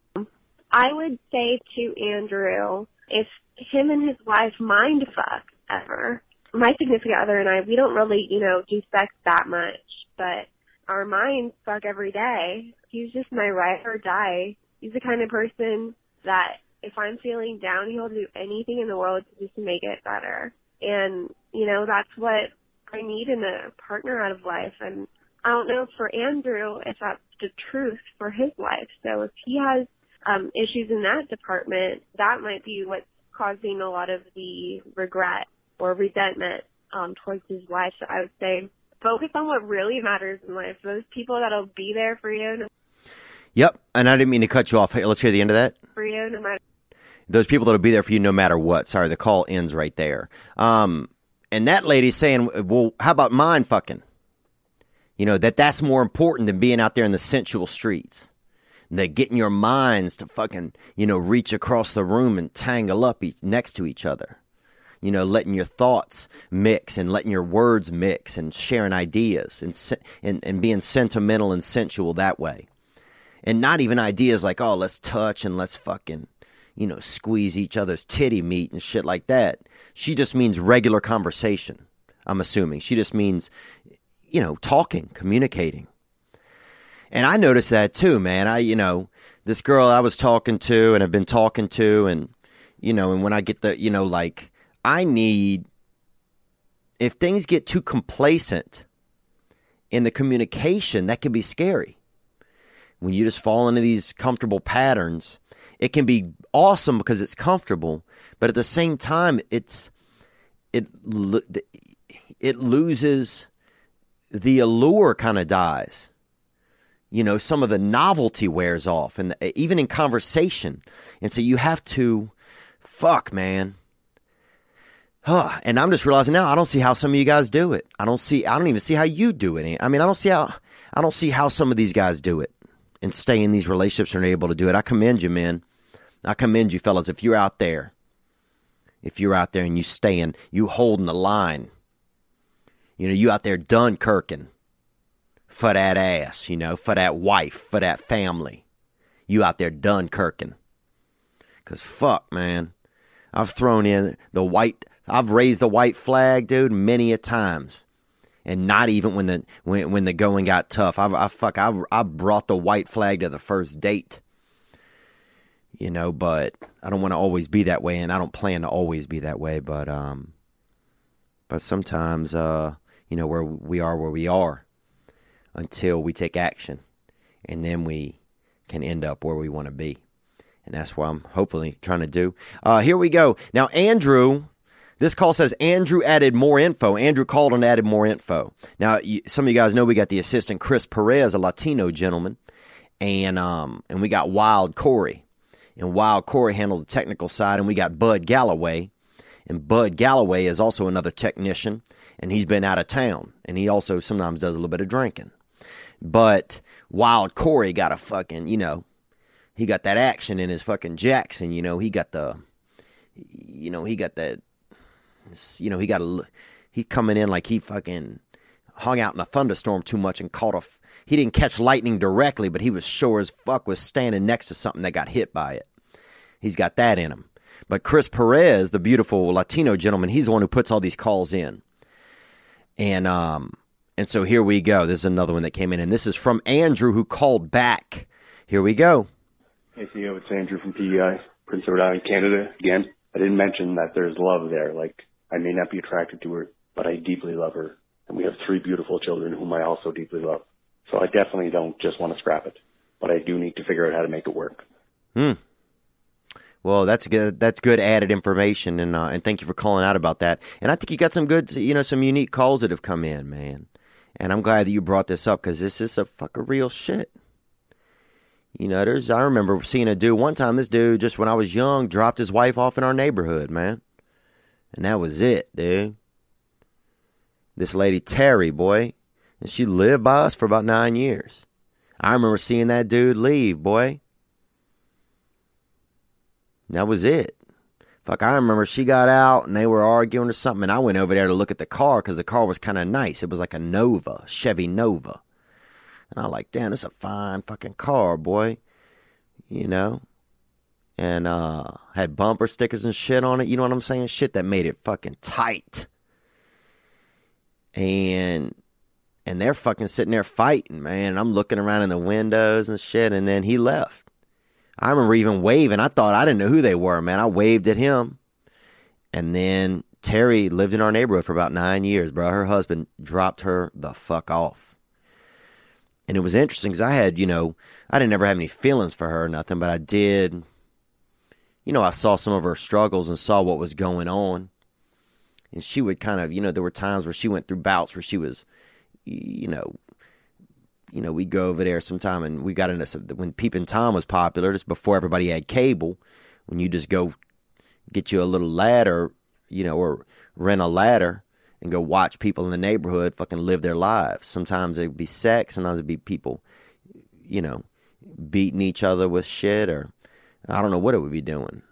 S7: I would say to Andrew, if him and his wife mind fuck ever, my significant other and I, we don't really, you know, do sex that much, but our minds fuck every day. He's just my ride or die. He's the kind of person that if I'm feeling down, he'll do anything in the world to just make it better. And, you know, that's what I need in a partner out of life. And I don't know for Andrew if that's the truth for his life. So if he has um, issues in that department, that might be what's causing a lot of the regret or resentment um, towards his wife. So I would say focus on what really matters in life. Those people that'll be there for you.
S2: Yep, and I didn't mean to cut you off. Hey, let's hear the end of that.
S7: For you, no matter.
S2: Those people that'll be there for you no matter what. Sorry, the call ends right there. Um, and that lady's saying, well, how about mind fucking? You know, that that's more important than being out there in the sensual streets. That getting your minds to fucking, you know, reach across the room and tangle up each, next to each other. You know, letting your thoughts mix and letting your words mix and sharing ideas and, and and being sentimental and sensual that way. And not even ideas like, oh, let's touch and let's fucking, you know, squeeze each other's titty meat and shit like that. She just means regular conversation, I'm assuming. She just means, you know, talking, communicating. And I noticed that too, man. I, you know, this girl I was talking to and have been talking to, and, you know, and when I get the, you know, like, I need, if things get too complacent in the communication, that can be scary. When you just fall into these comfortable patterns, it can be awesome because it's comfortable, but at the same time, it's it it loses the allure, kind of dies. You know, some of the novelty wears off, and even in conversation, and so you have to, fuck, man. Huh. And I'm just realizing now I don't see how some of you guys do it. I don't see. I don't even see how you do it. I mean, I don't see how. I don't see how some of these guys do it and stay in these relationships and are able to do it. I commend you, man. I commend you, fellas. If you're out there, if you're out there and you staying, you holding the line. You know, you out there Dunkirking for that ass. You know, for that wife, for that family. You out there Dunkirking. Cause fuck, man, I've thrown in the white. I've raised the white flag, dude, many a times, and not even when the when when the going got tough. I, I fuck, I I brought the white flag to the first date, you know. But I don't want to always be that way, and I don't plan to always be that way. But um, but sometimes uh, you know, where we are, where we are, until we take action, and then we can end up where we want to be. And that's what I'm hopefully trying to do. Uh, here we go. Now, Andrew, this call says Andrew added more info. Andrew called and added more info. Now, you, some of you guys know we got the assistant, Chris Perez, a Latino gentleman. And um, and we got Wild Corey. And Wild Corey handled the technical side. And we got Bud Galloway. And Bud Galloway is also another technician. And he's been out of town. And he also sometimes does a little bit of drinking. But Wild Corey got a fucking, you know, he got that action in his fucking Jackson, you know, he got the, you know, he got that, you know, he got a, he coming in like he fucking hung out in a thunderstorm too much and caught a, he didn't catch lightning directly, but he was sure as fuck was standing next to something that got hit by it. He's got that in him. But Chris Perez, the beautiful Latino gentleman, he's the one who puts all these calls in. And, um, and so here we go. This is another one that came in, and this is from Andrew, who called back. Here we go.
S3: Hey, C E O, it's Andrew from P E I, Prince Edward Island, Canada. Again, I didn't mention that there's love there. Like, I may not be attracted to her, but I deeply love her. And we have three beautiful children whom I also deeply love. So I definitely don't just want to scrap it, but I do need to figure out how to make it work.
S2: Hmm. Well, that's good. That's good added information, and uh, and thank you for calling out about that. And I think you got some good, you know, some unique calls that have come in, man. And I'm glad that you brought this up because this is a fucking real shit. You know, there's. I remember seeing a dude one time. This dude, just when I was young, dropped his wife off in our neighborhood, man, and that was it, dude. This lady Terry, boy, and she lived by us for about nine years. I remember seeing that dude leave, boy. That was it. Fuck, I remember she got out and they were arguing or something, and I went over there to look at the car because the car was kind of nice. It was like a Nova, Chevy Nova. And I was like, damn, that's a fine fucking car, boy. You know? And uh, had bumper stickers and shit on it. You know what I'm saying? Shit that made it fucking tight. And and they're fucking sitting there fighting, man. And I'm looking around in the windows and shit, and then he left. I remember even waving. I thought I didn't know who they were, man. I waved at him. And then Terry lived in our neighborhood for about nine years, bro. Her husband dropped her the fuck off. And it was interesting because I had, you know, I didn't ever have any feelings for her or nothing, but I did, you know, I saw some of her struggles and saw what was going on. And she would kind of, you know, there were times where she went through bouts where she was, you know, you know, we'd go over there sometime and we got into some, when Peeping Tom was popular, just before everybody had cable, when you just go get you a little ladder, you know, or rent a ladder and go watch people in the neighborhood fucking live their lives. Sometimes it'd be sex, sometimes it'd be people, you know, beating each other with shit, or I don't know what it would be doing.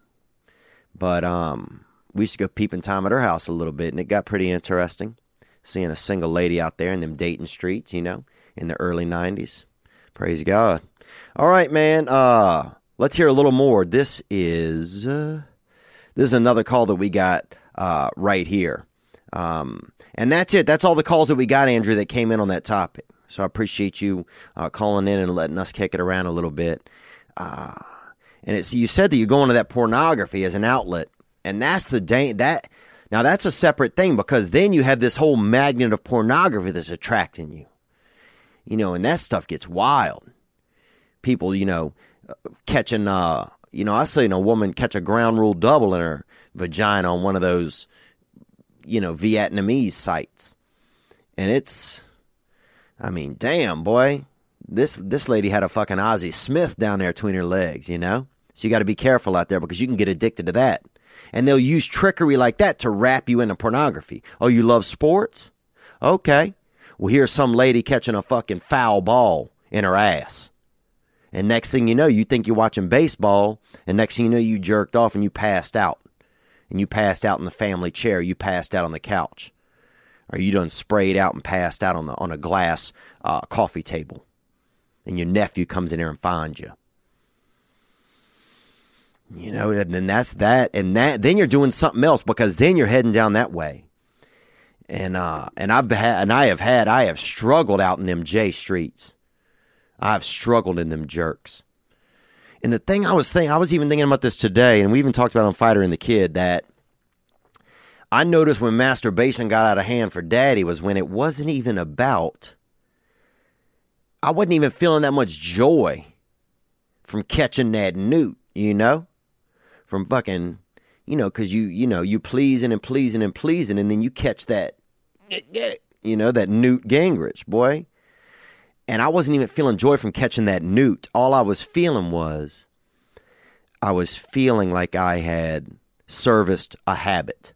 S2: But um, we used to go Peeping Tom at her house a little bit, and it got pretty interesting, seeing a single lady out there in them Dayton streets, you know, in the early nineties. Praise God. All right, man. Uh, let's hear a little more. This is uh, this is another call that we got uh, right here. Um, and that's it. That's all the calls that we got, Andrew, that came in on that topic. So I appreciate you uh, calling in and letting us kick it around a little bit. Uh, and it's, you said that you go into that pornography as an outlet, and that's the da- that. Now that's a separate thing, because then you have this whole magnet of pornography that's attracting you. You know, and that stuff gets wild. People, you know, catching, uh, you know, I seen a woman catch a ground rule double in her vagina on one of those, you know, Vietnamese sites. And it's, I mean, damn, boy, this this lady had a fucking Ozzie Smith down there between her legs, you know? So you got to be careful out there, because you can get addicted to that. And they'll use trickery like that to wrap you into pornography. Oh, you love sports? Okay. Well, here's some lady catching a fucking foul ball in her ass. And next thing you know, you think you're watching baseball, and next thing you know, you jerked off and you passed out. And you passed out in the family chair. You passed out on the couch. Or you done sprayed out and passed out on the on a glass uh, coffee table. And your nephew comes in there and finds you. You know, and then that's that. And that then you're doing something else, because then you're heading down that way. And uh, and I've had, and I have had, I have struggled out in them J streets. I've struggled in them jerks. And the thing I was thinking, I was even thinking about this today, and we even talked about on Fighter and the Kid, that I noticed when masturbation got out of hand for Daddy was when it wasn't even about, I wasn't even feeling that much joy from catching that newt, you know, from fucking, you know, because you, you know, you pleasing and pleasing and pleasing, and then you catch that, you know, that Newt Gingrich, boy. And I wasn't even feeling joy from catching that newt. All I was feeling was, I was feeling like I had serviced a habit.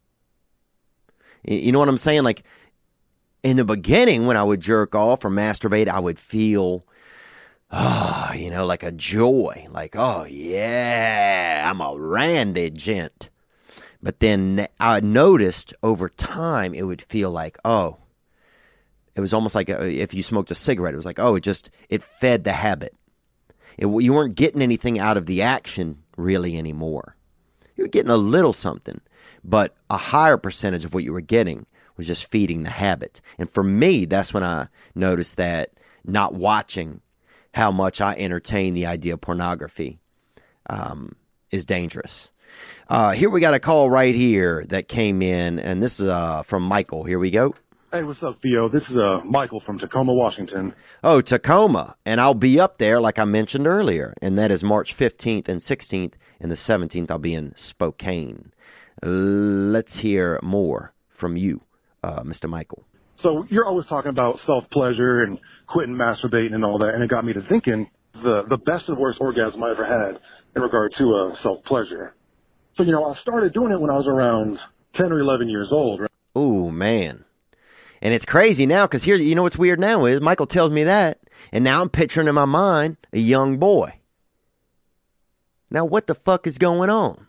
S2: You know what I'm saying? Like, in the beginning, when I would jerk off or masturbate, I would feel, oh, you know, like a joy. Like, oh, yeah, I'm a randy gent. But then I noticed over time, it would feel like, oh, it was almost like a, if you smoked a cigarette. It was like, oh, it just, it fed the habit. It, you weren't getting anything out of the action really anymore. You were getting a little something, but a higher percentage of what you were getting was just feeding the habit. And for me, that's when I noticed that not watching how much I entertain the idea of pornography um, is dangerous. Uh, here we got a call right here that came in, and this is uh, from Michael. Here we go.
S8: Hey, what's up, Theo? This is uh, Michael from Tacoma, Washington.
S2: Oh, Tacoma. And I'll be up there like I mentioned earlier, and that is March fifteenth and sixteenth, and the seventeenth I'll be in Spokane. Let's hear more from you, uh, Mister Michael.
S8: So you're always talking about self-pleasure and quitting masturbating and all that, and it got me to thinking the, the best and worst orgasm I ever had in regard to uh, self-pleasure. So, you know, I started doing it when I was around ten or eleven years old. Right?
S2: Oh, man. And it's crazy now, because here, you know what's weird now is Michael tells me that, and now I'm picturing in my mind a young boy. Now, what the fuck is going on?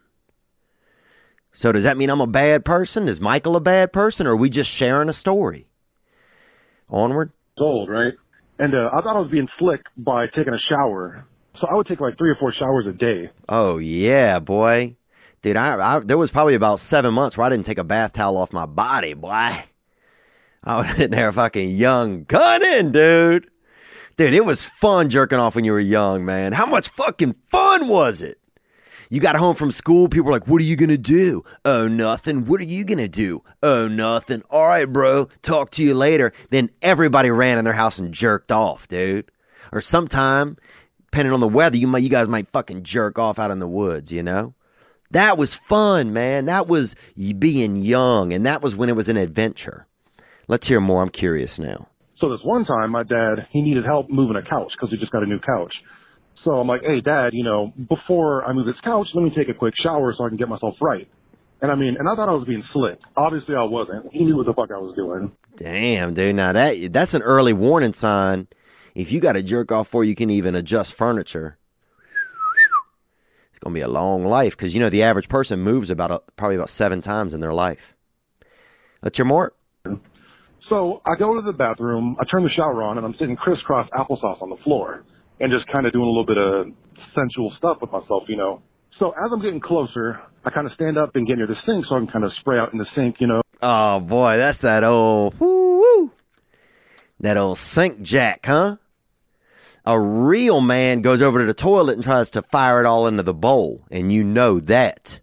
S2: So does that mean I'm a bad person? Is Michael a bad person, or are we just sharing a story? Onward.
S8: Old, right? And uh, I thought I was being slick by taking a shower. So I would take like three or four showers a day.
S2: Oh, yeah, boy. Dude, I, I there was probably about seven months where I didn't take a bath towel off my body, boy. I was in there fucking young gunning, dude. Dude, it was fun jerking off when you were young, man. How much fucking fun was it? You got home from school, people were like, what are you going to do? Oh, nothing. What are you going to do? Oh, nothing. All right, bro. Talk to you later. Then everybody ran in their house and jerked off, dude. Or sometime, depending on the weather, you might, you guys might fucking jerk off out in the woods, you know? That was fun, man. That was being young, and that was when it was an adventure. Let's hear more. I'm curious now.
S8: So this one time, my dad, he needed help moving a couch because he just got a new couch. So I'm like, hey, Dad, you know, before I move this couch, let me take a quick shower so I can get myself right. And I mean, and I thought I was being slick. Obviously, I wasn't. He knew what the fuck I was doing.
S2: Damn, dude. Now, that that's an early warning sign. If you got a jerk off before you can even adjust furniture, it's going to be a long life because, you know, the average person moves about a, probably about seven times in their life. Let's hear more.
S8: So I go to the bathroom, I turn the shower on, and I'm sitting crisscross applesauce on the floor and just kind of doing a little bit of sensual stuff with myself, you know. So as I'm getting closer, I kind of stand up and get near the sink so I can kind of spray out in the sink, you know.
S2: Oh, boy, that's that old, woo-woo, that old sink jack, huh? A real man goes over to the toilet and tries to fire it all into the bowl, and you know that.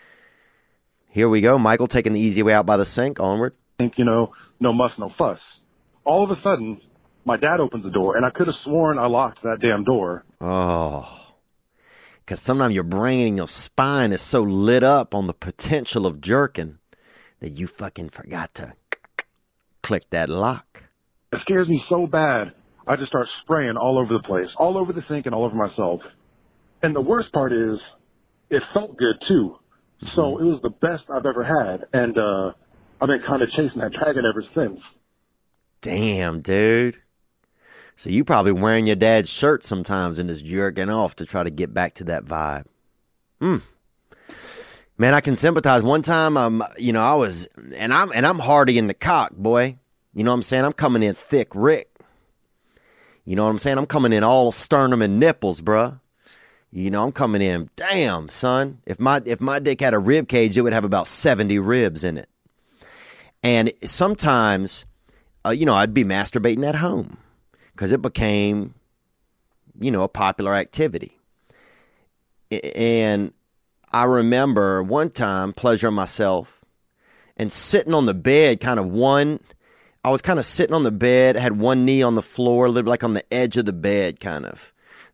S2: Here we go, Michael taking the easy way out by the sink. Onward.
S8: You know, no muss, no fuss. All of a sudden, my dad opens the door, and I could have sworn I locked that damn door.
S2: Oh, because sometimes your brain and your spine is so lit up on the potential of jerking that you fucking forgot to click that lock.
S8: It scares me so bad, I just start spraying all over the place, all over the sink and all over myself. And the worst part is, it felt good, too. So it was the best I've ever had, and uh, I've been kind of chasing that dragon ever since.
S2: Damn, dude. So you probably wearing your dad's shirt sometimes and just jerking off to try to get back to that vibe. Hmm. Man, I can sympathize. One time, um, you know, I was, and I'm, and I'm hardy in the cock, boy. You know what I'm saying? I'm coming in thick Rick. You know what I'm saying? I'm coming in all sternum and nipples, bruh. You know, I'm coming in, damn, son. If my if my dick had a rib cage, it would have about seventy ribs in it. And sometimes, uh, you know, I'd be masturbating at home because it became, you know, a popular activity. And I remember one time pleasuring myself and sitting on the bed, kind of one, I was kind of sitting on the bed, had one knee on the floor, a little like on the edge of the bed, kind of.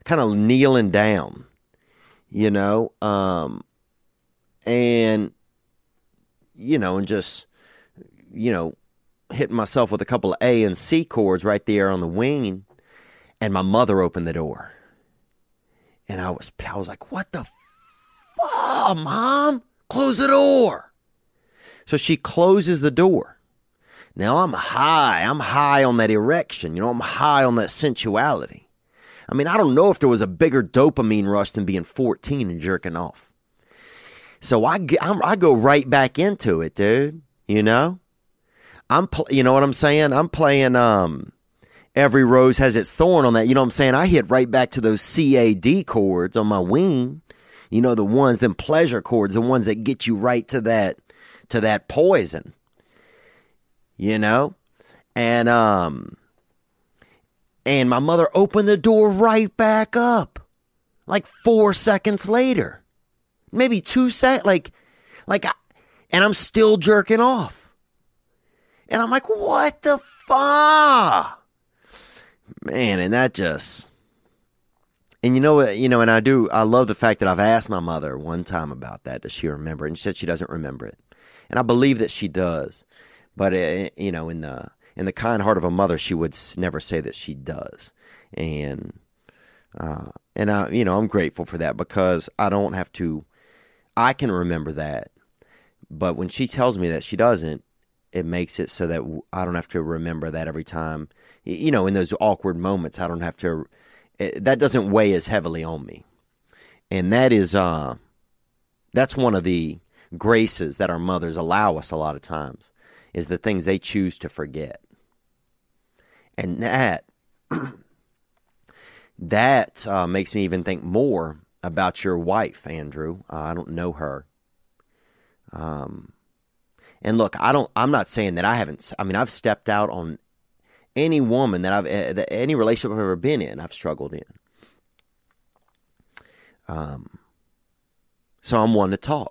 S2: kind of kneeling down, you know, um, and, you know, and just, you know, hitting myself with a couple of A and C chords right there on the wing. And my mother opened the door. And I was, I was like, what the fuck, Mom? Close the door. So she closes the door. Now I'm high. I'm high on that erection. You know, I'm high on that sensuality. I mean, I don't know if there was a bigger dopamine rush than being fourteen and jerking off. So I, I'm, I go right back into it, dude. You know? I'm, pl- you know what I'm saying? I'm playing, um, Every Rose Has Its Thorn on that. You know what I'm saying? I hit right back to those C A D chords on my wing. You know, the ones, them pleasure chords, the ones that get you right to that, to that poison. You know? And, um, and my mother opened the door right back up. Like four seconds later. Maybe two sec, like, like, I, and I'm still jerking off. And I'm like, what the fuck? Man, and that just, and you know what, you know, and I do, I love the fact that I've asked my mother one time about that. Does she remember? And she said she doesn't remember it. And I believe that she does. But, uh, you know, in the, in the kind heart of a mother, she would never say that she does. And, uh, and I, you know, I'm grateful for that because I don't have to, I can remember that. But when she tells me that she doesn't, it makes it so that I don't have to remember that every time. You know, in those awkward moments, I don't have to, it, that doesn't weigh as heavily on me. And that is, uh, that's one of the graces that our mothers allow us a lot of times, is the things they choose to forget. And that, that uh, makes me even think more about your wife, Andrew. Uh, I don't know her. Um, and look, I don't, I'm not saying that I haven't, I mean, I've stepped out on any woman that I've, uh, any relationship I've ever been in, I've struggled in. Um, so I'm one to talk.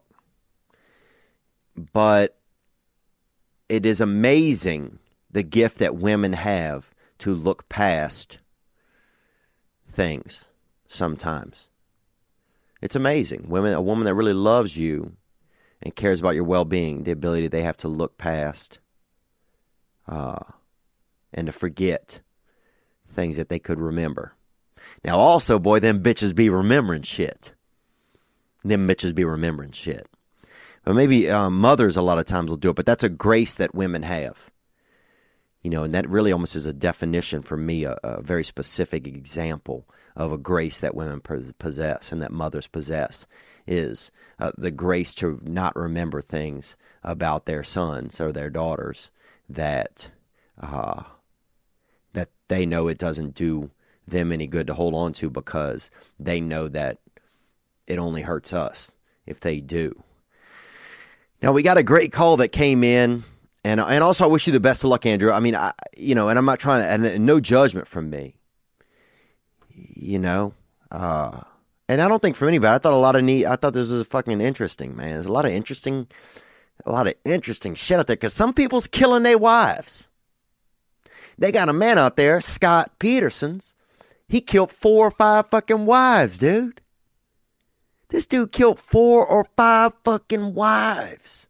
S2: But it is amazing the gift that women have to look past things sometimes. It's amazing. Women, a woman that really loves you and cares about your well-being, the ability they have to look past uh, and to forget things that they could remember. Now also, boy, them bitches be remembering shit. Them bitches be remembering shit. But maybe uh, mothers a lot of times will do it, but that's a grace that women have. You know, and that really almost is a definition for me, a, a very specific example of a grace that women possess and that mothers possess, is uh, the grace to not remember things about their sons or their daughters that uh, that they know it doesn't do them any good to hold on to, because they know that it only hurts us if they do. Now, we got a great call that came in, and and also I wish you the best of luck, Andrew. I mean, I, you know, and I'm not trying to, and, and no judgment from me, you know, uh, and I don't think from anybody. I thought a lot of neat, I thought this was fucking interesting, man. There's a lot of interesting, a lot of interesting shit out there, because some people's killing their wives. They got a man out there, Scott Peterson's. He killed four or five fucking wives, dude. This dude killed four or five fucking wives.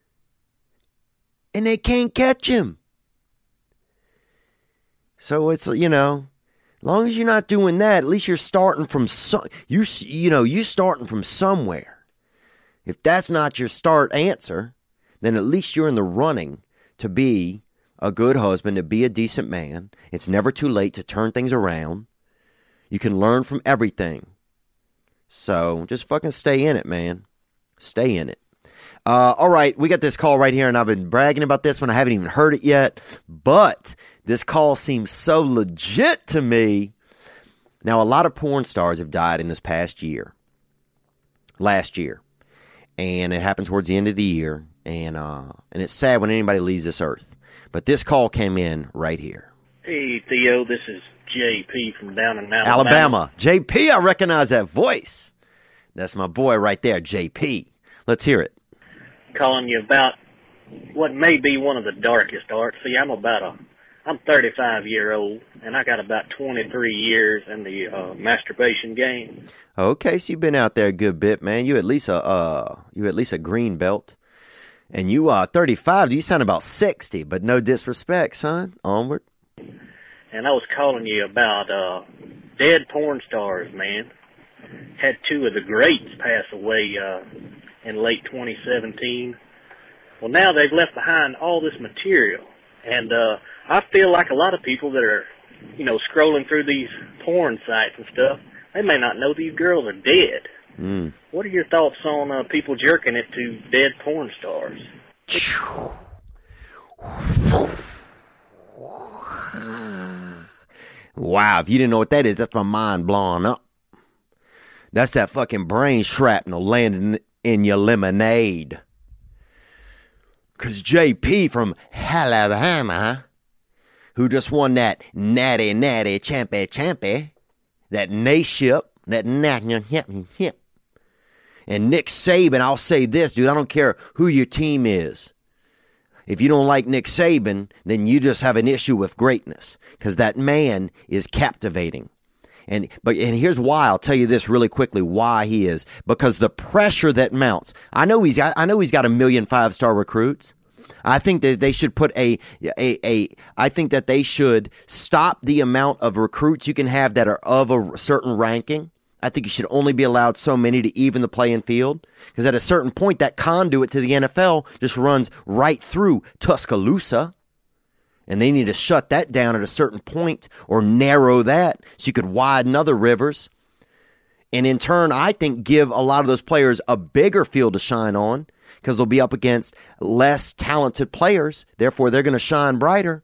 S2: And they can't catch him. So it's, you know, as long as you're not doing that, at least you're starting from some, you you know, you're starting from somewhere. If that's not your start answer, then at least you're in the running to be a good husband, to be a decent man. It's never too late to turn things around. You can learn from everything. So just fucking stay in it, man. Stay in it. Uh, all right, we got this call right here, and I've been bragging about this one. I haven't even heard it yet, but this call seems so legit to me. Now, a lot of porn stars have died in this past year, last year, and it happened towards the end of the year, and uh, and it's sad when anybody leaves this earth. But this call came in right here.
S9: Hey, Theo, this is J P from down in Alabama.
S2: Alabama. J P, I recognize that voice. That's my boy right there, J P. Let's hear it.
S9: Calling you about what may be one of the darkest arts. See, I'm about a I'm thirty-five year old, and I got about twenty-three years in the uh, masturbation game.
S2: Okay, so you've been out there a good bit, man. You at least a uh, you at least a green belt, and you are uh, thirty-five. You sound about sixty, but no disrespect, son. Onward.
S9: And I was calling you about uh, dead porn stars, man. Had two of the greats pass away uh, in late twenty seventeen. Well, now they've left behind all this material, and uh, I feel like a lot of people that are, you know, scrolling through these porn sites and stuff, they may not know these girls are dead.
S2: Mm.
S9: What are your thoughts on uh, people jerking it to dead porn stars?
S2: Wow, if you didn't know what that is, that's my mind blowing up. That's that fucking brain shrapnel landing in your lemonade. Because J P from Alabama, who just won that natty natty champy champy, that nation, that national championship. And Nick Saban, I'll say this, dude, I don't care who your team is. If you don't like Nick Saban, then you just have an issue with greatness, because that man is captivating. And but and here's why. I'll tell you this really quickly why he is. Because the pressure that mounts. I know he's got I know he's got a million five-star recruits. I think that they should put a, a a I think that they should stop the amount of recruits you can have that are of a certain ranking. I think you should only be allowed so many to even the playing field. Because at a certain point, that conduit to the N F L just runs right through Tuscaloosa. And they need to shut that down at a certain point or narrow that so you could widen other rivers. And in turn, I think give a lot of those players a bigger field to shine on because they'll be up against less talented players. Therefore, they're going to shine brighter.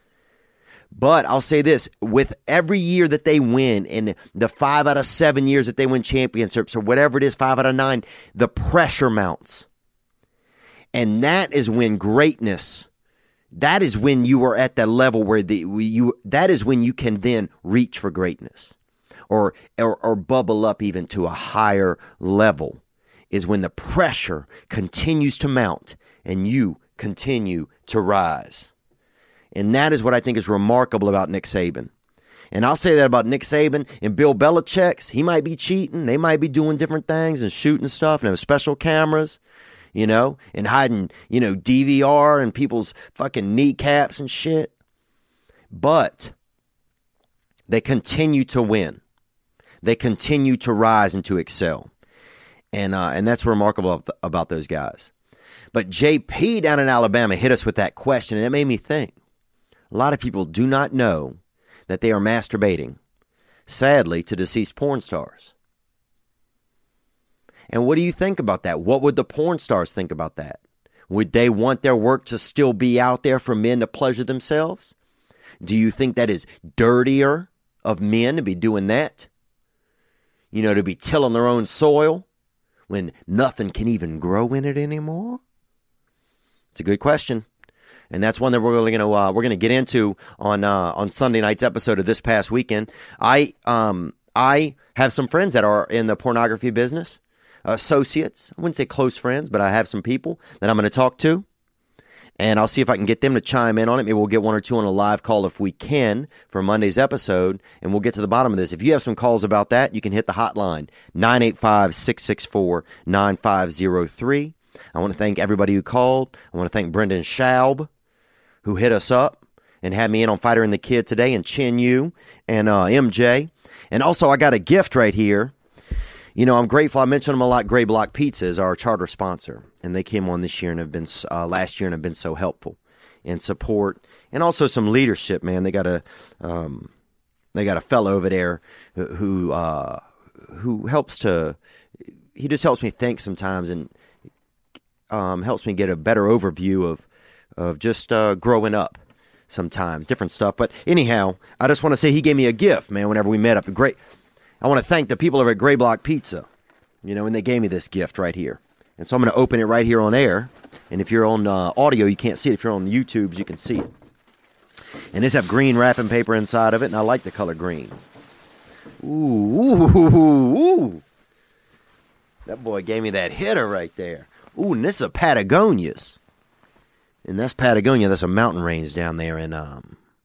S2: But I'll say this, with every year that they win and the five out of seven years that they win championships or whatever it is, five out of nine, the pressure mounts. And that is when greatness... That is when you are at that level where the you. That is when you can then reach for greatness, or, or or bubble up even to a higher level. Is when the pressure continues to mount and you continue to rise, and that is what I think is remarkable about Nick Saban. And I'll say that about Nick Saban and Bill Belichick's. He might be cheating, they might be doing different things and shooting stuff and have special cameras. You know, and hiding, you know, D V R and people's fucking kneecaps and shit. But they continue to win. They continue to rise and to excel. And uh, and that's remarkable about those guys. But J P down in Alabama hit us with that question, and it made me think. A lot of people do not know that they are masturbating, sadly, to deceased porn stars. And what do you think about that? What would the porn stars think about that? Would they want their work to still be out there for men to pleasure themselves? Do you think that is dirtier of men to be doing that? You know, to be tilling their own soil when nothing can even grow in it anymore? It's a good question. And that's one that we're going to uh, we're going to get into on uh, on Sunday night's episode of This Past Weekend. I um I have some friends that are in the pornography business. Associates. I wouldn't say close friends, but I have some people that I'm going to talk to, and I'll see if I can get them to chime in on it. Maybe we'll get one or two on a live call if we can for Monday's episode, and we'll get to the bottom of this. If you have some calls about that, you can hit the hotline, nine eight five, six six four, nine five zero three. I want to thank everybody who called. I want to thank Brendan Schaub, who hit us up and had me in on Fighter and the Kid today, and Chin Yu and uh, M J. And also, I got a gift right here. You know, I'm grateful. I mentioned them a lot. Gray Block Pizza is our charter sponsor, and they came on this year and have been uh, last year and have been so helpful in support and also some leadership. Man, they got a um, they got a fellow over there who uh, who helps to he just helps me think sometimes and um, helps me get a better overview of of just uh, growing up sometimes, different stuff. But anyhow, I just want to say he gave me a gift, man. Whenever we met up, great. I want to thank the people over at Gray Block Pizza, you know, and they gave me this gift right here. And so I'm going to open it right here on air. And if you're on uh, audio, you can't see it. If you're on YouTube, you can see it. And this have green wrapping paper inside of it, and I like the color green. Ooh, ooh, ooh. That boy gave me that hitter right there. Ooh, and this is a Patagonia's. And that's Patagonia. That's a mountain range down there in um,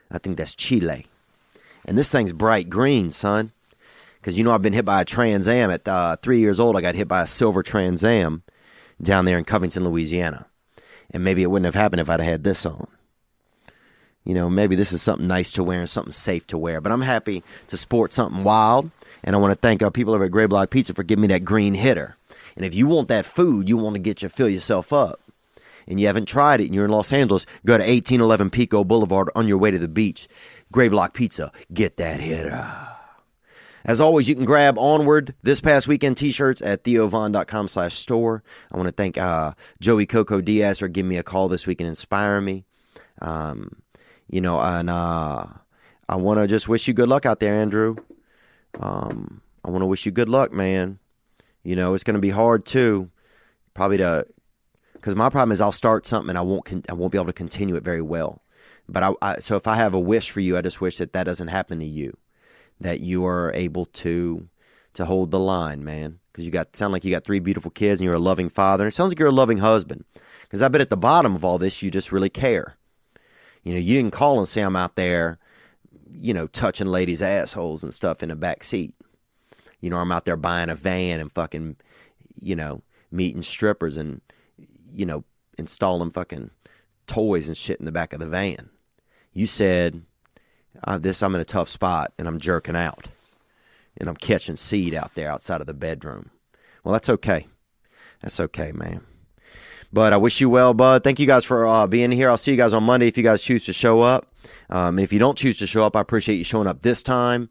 S2: I think that's Chile. And this thing's bright green, son. Because you know I've been hit by a Trans Am. At uh, three years old, I got hit by a silver Trans Am down there in Covington, Louisiana. And maybe it wouldn't have happened if I'd had this on. You know, maybe this is something nice to wear and something safe to wear. But I'm happy to sport something wild. And I want to thank our people over at Gray Block Pizza for giving me that green hitter. And if you want that food, you want to get you fill yourself up, and you haven't tried it, and you're in Los Angeles, go to eighteen eleven Pico Boulevard on your way to the beach. Gray Block Pizza, get that hitter. As always, you can grab Onward this past weekend t-shirts at theovon.com slash store. I want to thank uh, Joey Coco Diaz for giving me a call this week and inspiring me. Um, you know, and uh, I want to just wish you good luck out there, Andrew. Um, I want to wish you good luck, man. You know, it's going to be hard, too, probably to, because my problem is I'll start something and I won't con- I won't be able to continue it very well. But I, I so if I have a wish for you, I just wish that that doesn't happen to you, that you are able to to hold the line, man, because you got sound like you got three beautiful kids and you're a loving father. It sounds like you're a loving husband, because I bet at the bottom of all this, you just really care. You know, you didn't call and say I'm out there, you know, touching ladies' assholes and stuff in the back seat. You know, I'm out there buying a van and fucking, you know, meeting strippers and, you know, installing fucking toys and shit in the back of the van. You said, uh, this, I'm in a tough spot and I'm jerking out and I'm catching seed out there outside of the bedroom. Well, that's okay. That's okay, man. But I wish you well, bud. Thank you guys for uh, being here. I'll see you guys on Monday if you guys choose to show up. Um, and if you don't choose to show up, I appreciate you showing up this time.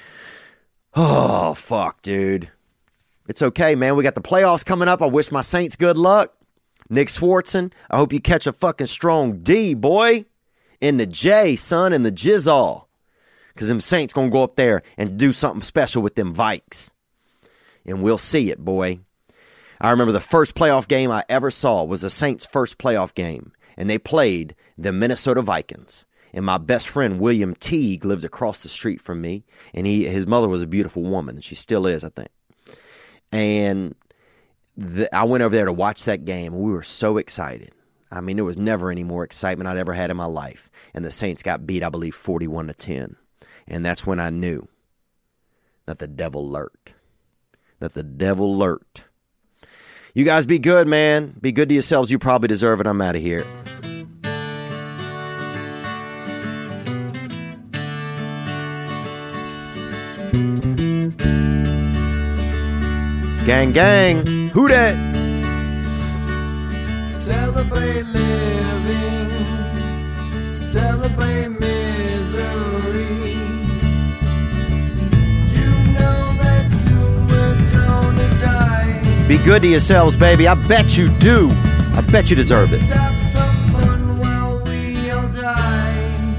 S2: Oh, fuck, dude. It's okay, man. We got the playoffs coming up. I wish my Saints good luck. Nick Swartzen, I hope you catch a fucking strong D, boy. In the J, son, in the jizzall. Because them Saints going to go up there and do something special with them Vikes. And we'll see it, boy. I remember the first playoff game I ever saw was the Saints' first playoff game. And they played the Minnesota Vikings. And my best friend, William Teague, lived across the street from me. And he, his mother was a beautiful woman. And she still is, I think. And the, I went over there to watch that game. And we were so excited. I mean, there was never any more excitement I'd ever had in my life. And the Saints got beat, I believe, forty-one to ten. And that's when I knew that the devil lurked. That the devil lurked. You guys be good, man. Be good to yourselves. You probably deserve it. I'm out of here. Gang, gang. Who dat?
S10: Celebrate living. Celebrate misery. You know that soon we're gonna die.
S2: Be good to yourselves, baby. I bet you do. I bet you deserve it.
S10: Let's have some fun while we all die.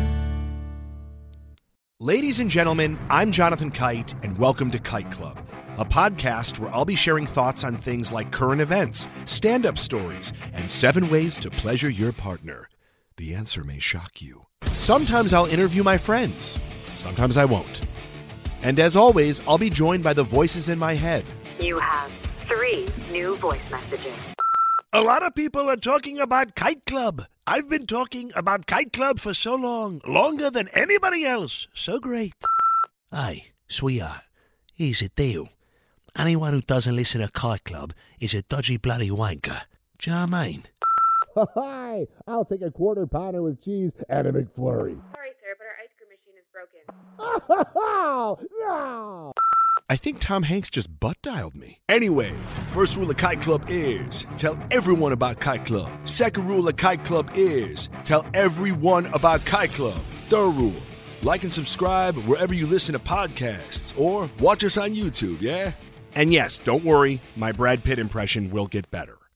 S11: Ladies and gentlemen, I'm Jonathan Kite, and welcome to Kite Club, a podcast where I'll be sharing thoughts on things like current events, stand-up stories, and seven ways to pleasure your partner. The answer may shock you. Sometimes I'll interview my friends. Sometimes I won't. And as always, I'll be joined by the voices in my head.
S12: You have three new voice messages.
S11: A lot of people are talking about Kite Club. I've been talking about Kite Club for so long, longer than anybody else. So great.
S13: Hey, sweetheart, here's the deal. Anyone who doesn't listen to Kite Club is a dodgy bloody wanker. Do you know what I mean?
S14: Hi, I'll take a quarter pounder with cheese and a McFlurry.
S12: Sorry, sir, but our ice cream machine is broken.
S14: Oh, no!
S11: I think Tom Hanks just butt-dialed me. Anyway, first rule of Kite Club is tell everyone about Kite Club. Second rule of Kite Club is tell everyone about Kite Club. Third rule, like and subscribe wherever you listen to podcasts or watch us on YouTube, yeah? And yes, don't worry, my Brad Pitt impression will get better.